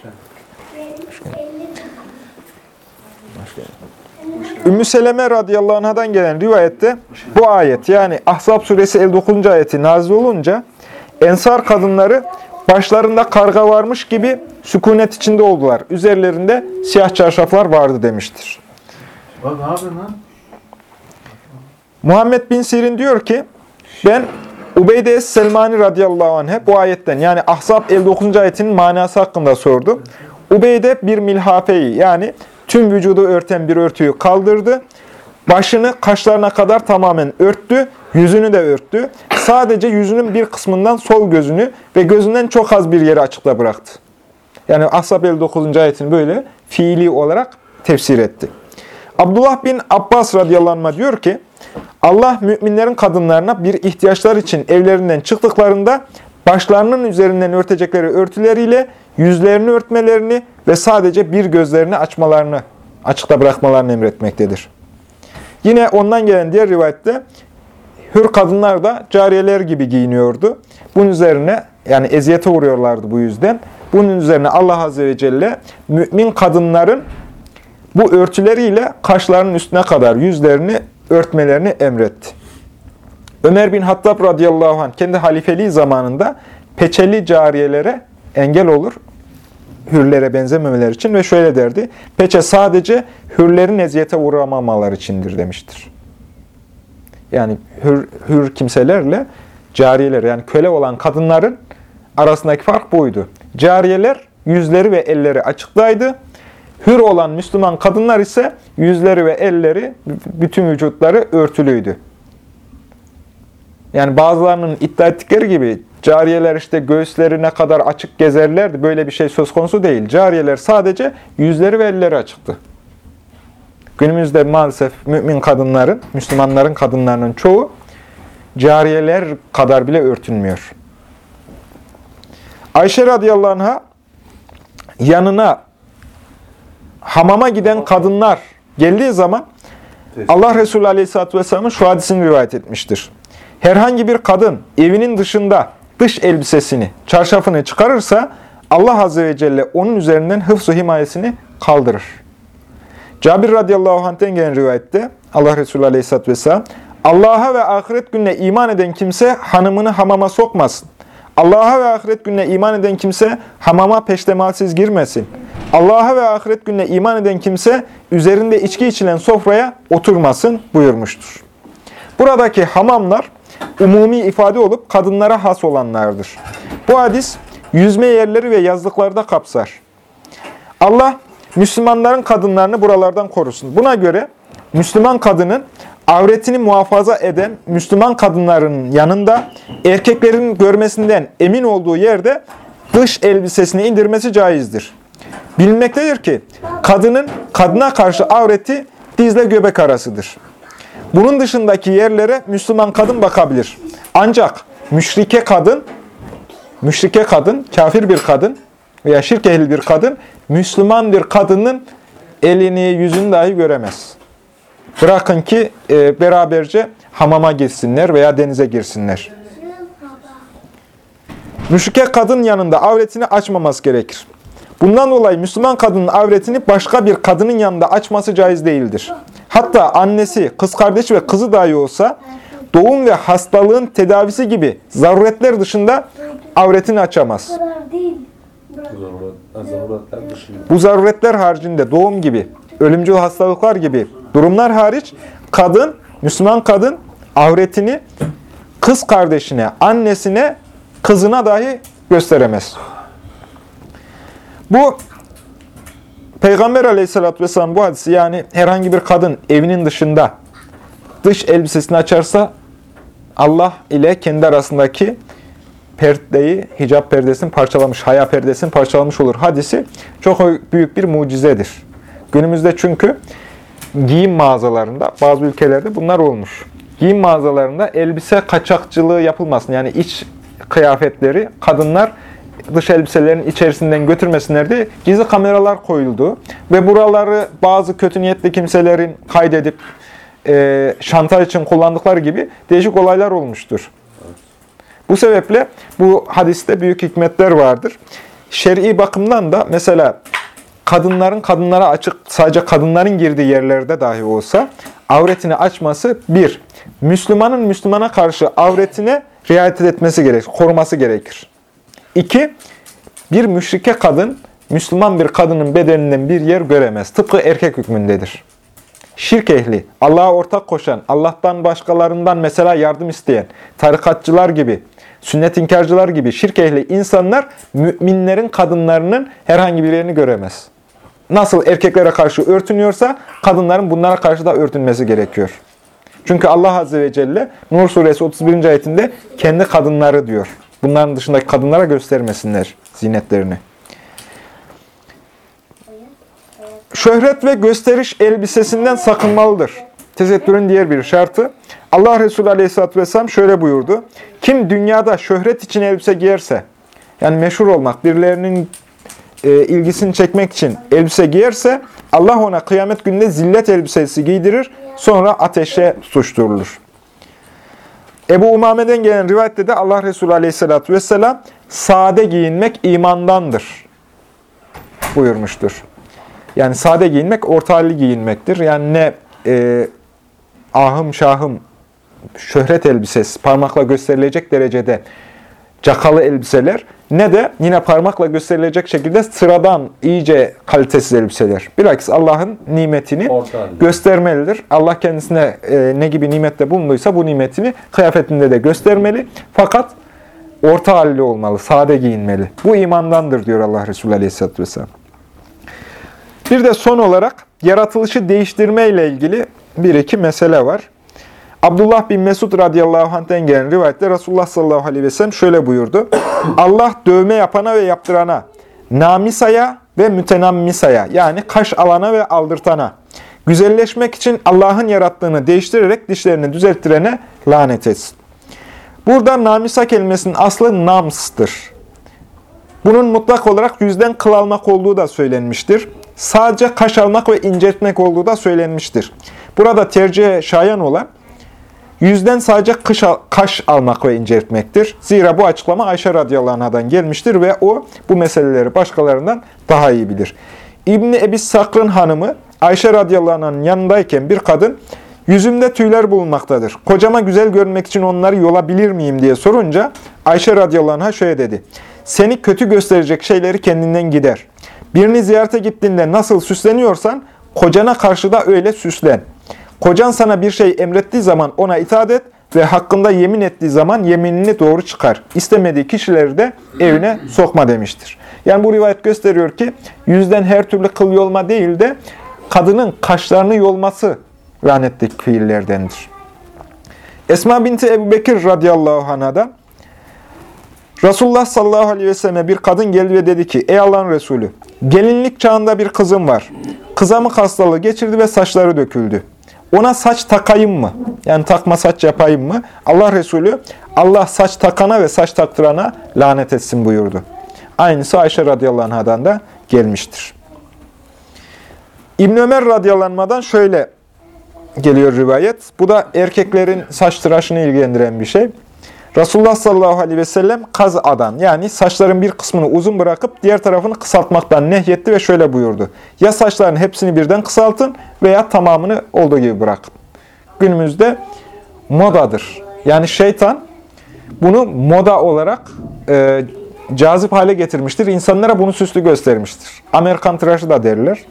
Ümmü Seleme radıyallahu anhadan gelen rivayette bu ayet yani Ahzab suresi 59. ayeti nazil olunca Ensar kadınları başlarında karga varmış gibi sükunet içinde oldular. Üzerlerinde siyah çarşaflar vardı demiştir. Bak ne yapıyorsun lan? Muhammed bin Sirin diyor ki ben Ubeyde Es-Selmani radıyallahu anh'e bu ayetten yani Ahzab 59. ayetinin manası hakkında sordum. Ubeyde bir milhafeyi yani tüm vücudu örten bir örtüyü kaldırdı. Başını kaşlarına kadar tamamen örttü. Yüzünü de örttü. Sadece yüzünün bir kısmından sol gözünü ve gözünden çok az bir yeri açıkta bıraktı. Yani Ahzab 59. ayetini böyle fiili olarak tefsir etti. Abdullah bin Abbas radıyallahu anh diyor ki, Allah müminlerin kadınlarına bir ihtiyaçlar için evlerinden çıktıklarında başlarının üzerinden örtecekleri örtüleriyle yüzlerini örtmelerini ve sadece bir gözlerini açmalarını, açıkta bırakmalarını emretmektedir. Yine ondan gelen diğer rivayette hür kadınlar da cariyeler gibi giyiniyordu. Bunun üzerine yani eziyete uğruyorlardı bu yüzden. Bunun üzerine Allah Azze ve Celle mümin kadınların bu örtüleriyle kaşlarının üstüne kadar yüzlerini örtmelerini emretti. Ömer bin Hattab radıyallahu anh kendi halifeliği zamanında peçeli cariyelere engel olur. Hürlere benzememeleri için ve şöyle derdi. Peçe sadece hürlerin eziyete uğramamaları içindir demiştir. Yani hür kimselerle cariyeler yani köle olan kadınların arasındaki fark buydu. Cariyeler yüzleri ve elleri açıktaydı. Hür olan Müslüman kadınlar ise yüzleri ve elleri, bütün vücutları örtülüydü. Yani bazılarının iddia ettikleri gibi cariyeler işte göğüslerine kadar açık gezerlerdi. Böyle bir şey söz konusu değil. Cariyeler sadece yüzleri ve elleri açıktı. Günümüzde maalesef mümin kadınların, Müslümanların kadınlarının çoğu cariyeler kadar bile örtünmüyor. Ayşe radıyallahu anh'a yanına hamama giden kadınlar geldiği zaman Allah Resulü aleyhisselatü vesselamın şu hadisini rivayet etmiştir. Herhangi bir kadın evinin dışında dış elbisesini, çarşafını çıkarırsa Allah azze ve celle onun üzerinden hıfz-ı himayesini kaldırır. Cabir radıyallahu anh'ten gelen rivayette Allah Resulü aleyhisselatü vesselam Allah'a ve ahiret gününe iman eden kimse hanımını hamama sokmasın. Allah'a ve ahiret gününe iman eden kimse hamama peştemalsiz girmesin. Allah'a ve ahiret gününe iman eden kimse üzerinde içki içilen sofraya oturmasın buyurmuştur. Buradaki hamamlar umumi ifade olup kadınlara has olanlardır. Bu hadis yüzme yerleri ve yazlıkları da kapsar. Allah Müslümanların kadınlarını buralardan korusun. Buna göre Müslüman kadının avretini muhafaza eden Müslüman kadınların yanında erkeklerin görmesinden emin olduğu yerde dış elbisesini indirmesi caizdir. Bilinmektedir ki kadının kadına karşı avreti dizle göbek arasıdır. Bunun dışındaki yerlere Müslüman kadın bakabilir. Ancak müşrike kadın, kafir bir kadın veya şirk ehli bir kadın, Müslüman bir kadının elini, yüzünü dahi göremez. Bırakın ki beraberce hamama girsinler veya denize girsinler. Müşrike kadın yanında avretini açmaması gerekir. Bundan dolayı Müslüman kadının avretini başka bir kadının yanında açması caiz değildir. Hatta annesi, kız kardeşi ve kızı dahi olsa doğum ve hastalığın tedavisi gibi zaruretler dışında avretini açamaz. Bu zaruretler haricinde doğum gibi, ölümcül hastalıklar gibi durumlar hariç kadın, Müslüman kadın avretini kız kardeşine, annesine, kızına dahi gösteremez. Bu Peygamber aleyhissalatü vesselam bu hadisi, yani herhangi bir kadın evinin dışında dış elbisesini açarsa Allah ile kendi arasındaki perdeyi, hicap perdesini parçalamış, haya perdesini parçalamış olur hadisi çok büyük bir mucizedir. Günümüzde çünkü giyim mağazalarında, bazı ülkelerde bunlar olmuş. Giyim mağazalarında elbise kaçakçılığı yapılmasın. Yani iç kıyafetleri kadınlar dış elbiselerin içerisinden götürmesinler diye gizli kameralar koyuldu. Ve buraları bazı kötü niyetli kimselerin kaydedip şantaj için kullandıkları gibi değişik olaylar olmuştur. Bu sebeple bu hadiste büyük hikmetler vardır. Şer'i bakımdan da mesela kadınların kadınlara açık, sadece kadınların girdiği yerlerde dahi olsa avretini açması bir, Müslümanın Müslümana karşı avretine riayet etmesi gerekir, koruması gerekir. İki, bir müşrike kadın, Müslüman bir kadının bedeninden bir yer göremez. Tıpkı erkek hükmündedir. Şirk ehli, Allah'a ortak koşan, Allah'tan başkalarından mesela yardım isteyen, tarikatçılar gibi, sünnet inkarcılar gibi şirk ehli insanlar müminlerin kadınlarının herhangi bir yerini göremez. Nasıl erkeklere karşı örtünüyorsa kadınların bunlara karşı da örtünmesi gerekiyor. Çünkü Allah Azze ve Celle Nur Suresi 31. ayetinde kendi kadınları diyor. Bunların dışındaki kadınlara göstermesinler zinetlerini. Şöhret ve gösteriş elbisesinden sakınmalıdır. Tesettürün diğer bir şartı. Allah Resulü Aleyhisselatü Vesselam şöyle buyurdu. Kim dünyada şöhret için elbise giyerse, yani meşhur olmak, birilerinin ilgisini çekmek için elbise giyerse, Allah ona kıyamet gününde zillet elbisesi giydirir, sonra ateşe tutuşturulur. Ebu Umame'den gelen rivayette de Allah Resulü Aleyhisselatü Vesselam, sade giyinmek imandandır buyurmuştur. Yani sade giyinmek, orta halli giyinmektir. Yani ne ahım şahım, şöhret elbisesi, parmakla gösterilecek derecede cakalı elbiseler, ne de yine parmakla gösterilecek şekilde sıradan, iyice kalitesiz elbiseler. Bilakis Allah'ın nimetini göstermelidir. Allah kendisine ne gibi nimette bulunduysa bu nimetini kıyafetinde de göstermeli. Fakat orta halli olmalı, sade giyinmeli. Bu imandandır diyor Allah Resulü Aleyhisselatü Vesselam. Bir de son olarak yaratılışı değiştirme ile ilgili bir iki mesele var. Abdullah bin Mesud radıyallahu anh'ten gelen rivayette Resulullah sallallahu aleyhi ve sellem şöyle buyurdu. Allah dövme yapana ve yaptırana, namisaya ve mütenammisaya yani kaş alana ve aldırtana, güzelleşmek için Allah'ın yarattığını değiştirerek dişlerini düzelttirene lanet etsin. Burada namisa kelimesinin aslı namstır. Bunun mutlak olarak yüzden kıl almak olduğu da söylenmiştir. Sadece kaş almak ve inceltmek olduğu da söylenmiştir. Burada tercihe şayan olan yüzden sadece kaş almak ve inceltmektir. Zira bu açıklama Ayşe radıyallahu anh'dan gelmiştir ve o bu meseleleri başkalarından daha iyi bilir. İbni Ebi Sakr'ın hanımı Ayşe radıyallahu anh'ın yanındayken bir kadın yüzümde tüyler bulunmaktadır. Kocama güzel görünmek için onları yolabilir miyim diye sorunca Ayşe radıyallahu anh'a şöyle dedi. Seni kötü gösterecek şeyleri kendinden gider. Birini ziyarete gittiğinde nasıl süsleniyorsan kocana karşı da öyle süslen. Kocan sana bir şey emrettiği zaman ona itaat et ve hakkında yemin ettiği zaman yeminini doğru çıkar. İstemediği kişileri de evine sokma demiştir. Yani bu rivayet gösteriyor ki yüzden her türlü kıl yolma değil de kadının kaşlarını yolması lanetli fiillerdendir. Esma binti Ebu Bekir radıyallahu anh'a da Resulullah sallallahu aleyhi ve selleme bir kadın geldi ve dedi ki, ey Allah'ın Resulü, gelinlik çağında bir kızım var. Kızamık hastalığı geçirdi ve saçları döküldü. Ona saç takayım mı? Yani takma saç yapayım mı? Allah Resulü, Allah saç takana ve saç taktırana lanet etsin buyurdu. Aynısı Ayşe radıyallahu anh'dan da gelmiştir. İbn Ömer radıyallahu anh'dan şöyle geliyor rivayet. Bu da erkeklerin saç tıraşını ilgilendiren bir şey. Resulullah sallallahu aleyhi ve sellem kaz'adan yani saçların bir kısmını uzun bırakıp diğer tarafını kısaltmaktan nehyetti ve şöyle buyurdu. Ya saçların hepsini birden kısaltın veya tamamını olduğu gibi bırakın. Günümüzde modadır. Yani şeytan bunu moda olarak cazip hale getirmiştir. İnsanlara bunu süslü göstermiştir. Amerikan tıraşı da derler.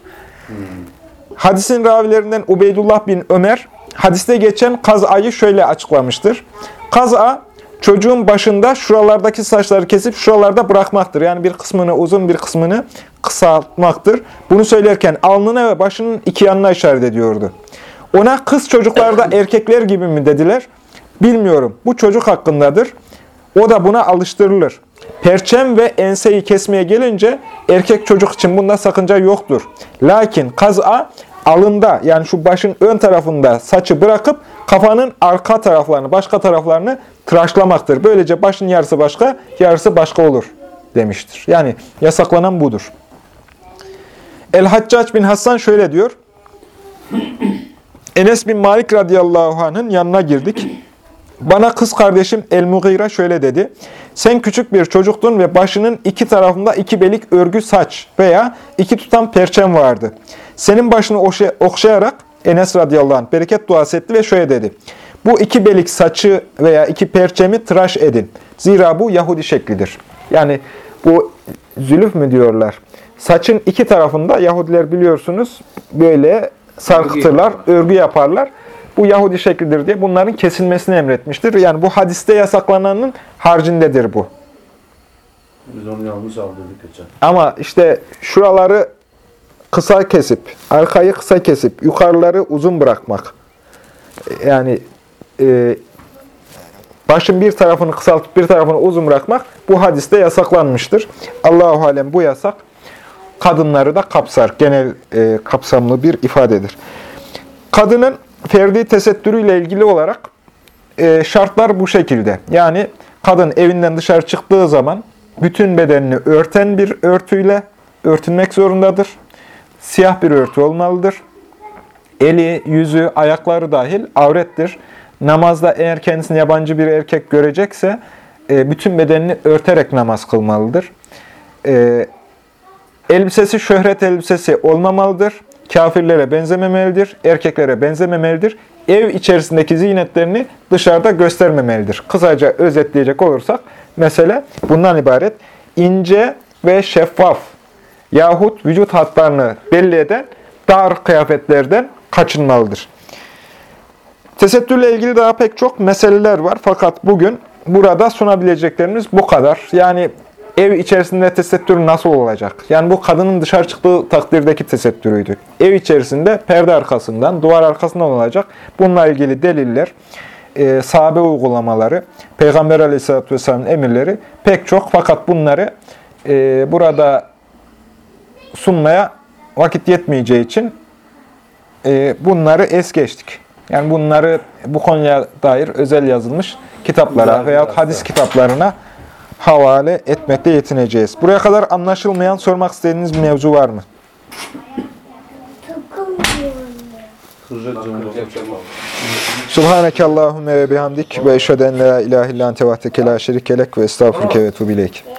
Hadisin ravilerinden Ubeydullah bin Ömer hadiste geçen kaz'ayı şöyle açıklamıştır. Kaz'a çocuğun başında şuralardaki saçları kesip şuralarda bırakmaktır. Yani bir kısmını uzun bir kısmını kısaltmaktır. Bunu söylerken alnına ve başının iki yanına işaret ediyordu. Ona kız çocuklarda erkekler gibi mi dediler? Bilmiyorum. Bu çocuk hakkındadır. O da buna alıştırılır. Perçem ve enseyi kesmeye gelince erkek çocuk için bunda sakınca yoktur. Lakin kaz'a alında yani şu başın ön tarafında saçı bırakıp kafanın arka taraflarını, başka taraflarını tıraşlamaktır. Böylece başın yarısı başka, yarısı başka olur demiştir. Yani yasaklanan budur. El-Haccac bin Hasan şöyle diyor. Enes bin Malik radıyallahu anh'ın yanına girdik. Bana kız kardeşim El-Mughira şöyle dedi. Sen küçük bir çocuktun ve başının iki tarafında iki belik örgü saç veya iki tutam perçem vardı. Senin başını okşayarak Enes radıyallahu anh bereket duası etti ve şöyle dedi. Bu iki belik saçı veya iki perçemi tıraş edin. Zira bu Yahudi şeklidir. Yani bu zülüf mü diyorlar. Saçın iki tarafında Yahudiler biliyorsunuz böyle sarkıtırlar, örgü yaparlar. Bu Yahudi şeklidir diye bunların kesilmesini emretmiştir. Yani bu hadiste yasaklananın haricindedir bu. Biz onu yanlış aldık geçen. Ama işte şuraları kısa kesip, arkayı kısa kesip, yukarıları uzun bırakmak. Yani başın bir tarafını kısaltıp bir tarafını uzun bırakmak bu hadiste yasaklanmıştır. Allahu alem bu yasak kadınları da kapsar. Genel kapsamlı bir ifadedir. Kadının ferdi tesettürüyle ilgili olarak şartlar bu şekilde. Yani kadın evinden dışarı çıktığı zaman bütün bedenini örten bir örtüyle örtünmek zorundadır. Siyah bir örtü olmalıdır. Eli, yüzü, ayakları dahil avrettir. Namazda eğer kendisini yabancı bir erkek görecekse bütün bedenini örterek namaz kılmalıdır. Elbisesi şöhret elbisesi olmamalıdır. Kafirlere benzememelidir, erkeklere benzememelidir. Ev içerisindeki zinetlerini dışarıda göstermemelidir. Kısaca özetleyecek olursak, mesele bundan ibaret. İnce ve şeffaf yahut vücut hatlarını belli eden dar kıyafetlerden kaçınmalıdır. Tesettürle ilgili daha pek çok meseleler var. Fakat bugün burada sunabileceklerimiz bu kadar. Yani ev içerisinde tesettür nasıl olacak? Yani bu kadının dışarı çıktığı takdirdeki tesettürüydü. Ev içerisinde perde arkasından, duvar arkasından olacak. Bununla ilgili deliller, sahabe uygulamaları, Peygamber Aleyhisselatü Vesselam'ın emirleri pek çok. Fakat bunları burada sunmaya vakit yetmeyeceği için bunları es geçtik. Yani bunları bu konuya dair özel yazılmış kitaplara veya hadis kitaplarına havale etmekle yetineceğiz. Buraya kadar anlaşılmayan, sormak istediğiniz bir mevzu var mı? Subhaneke Allahümme ve bihamdik ve eşheden la ilahe illan tevahdeke la şerikelek ve estağfurke ve tuğbileyk.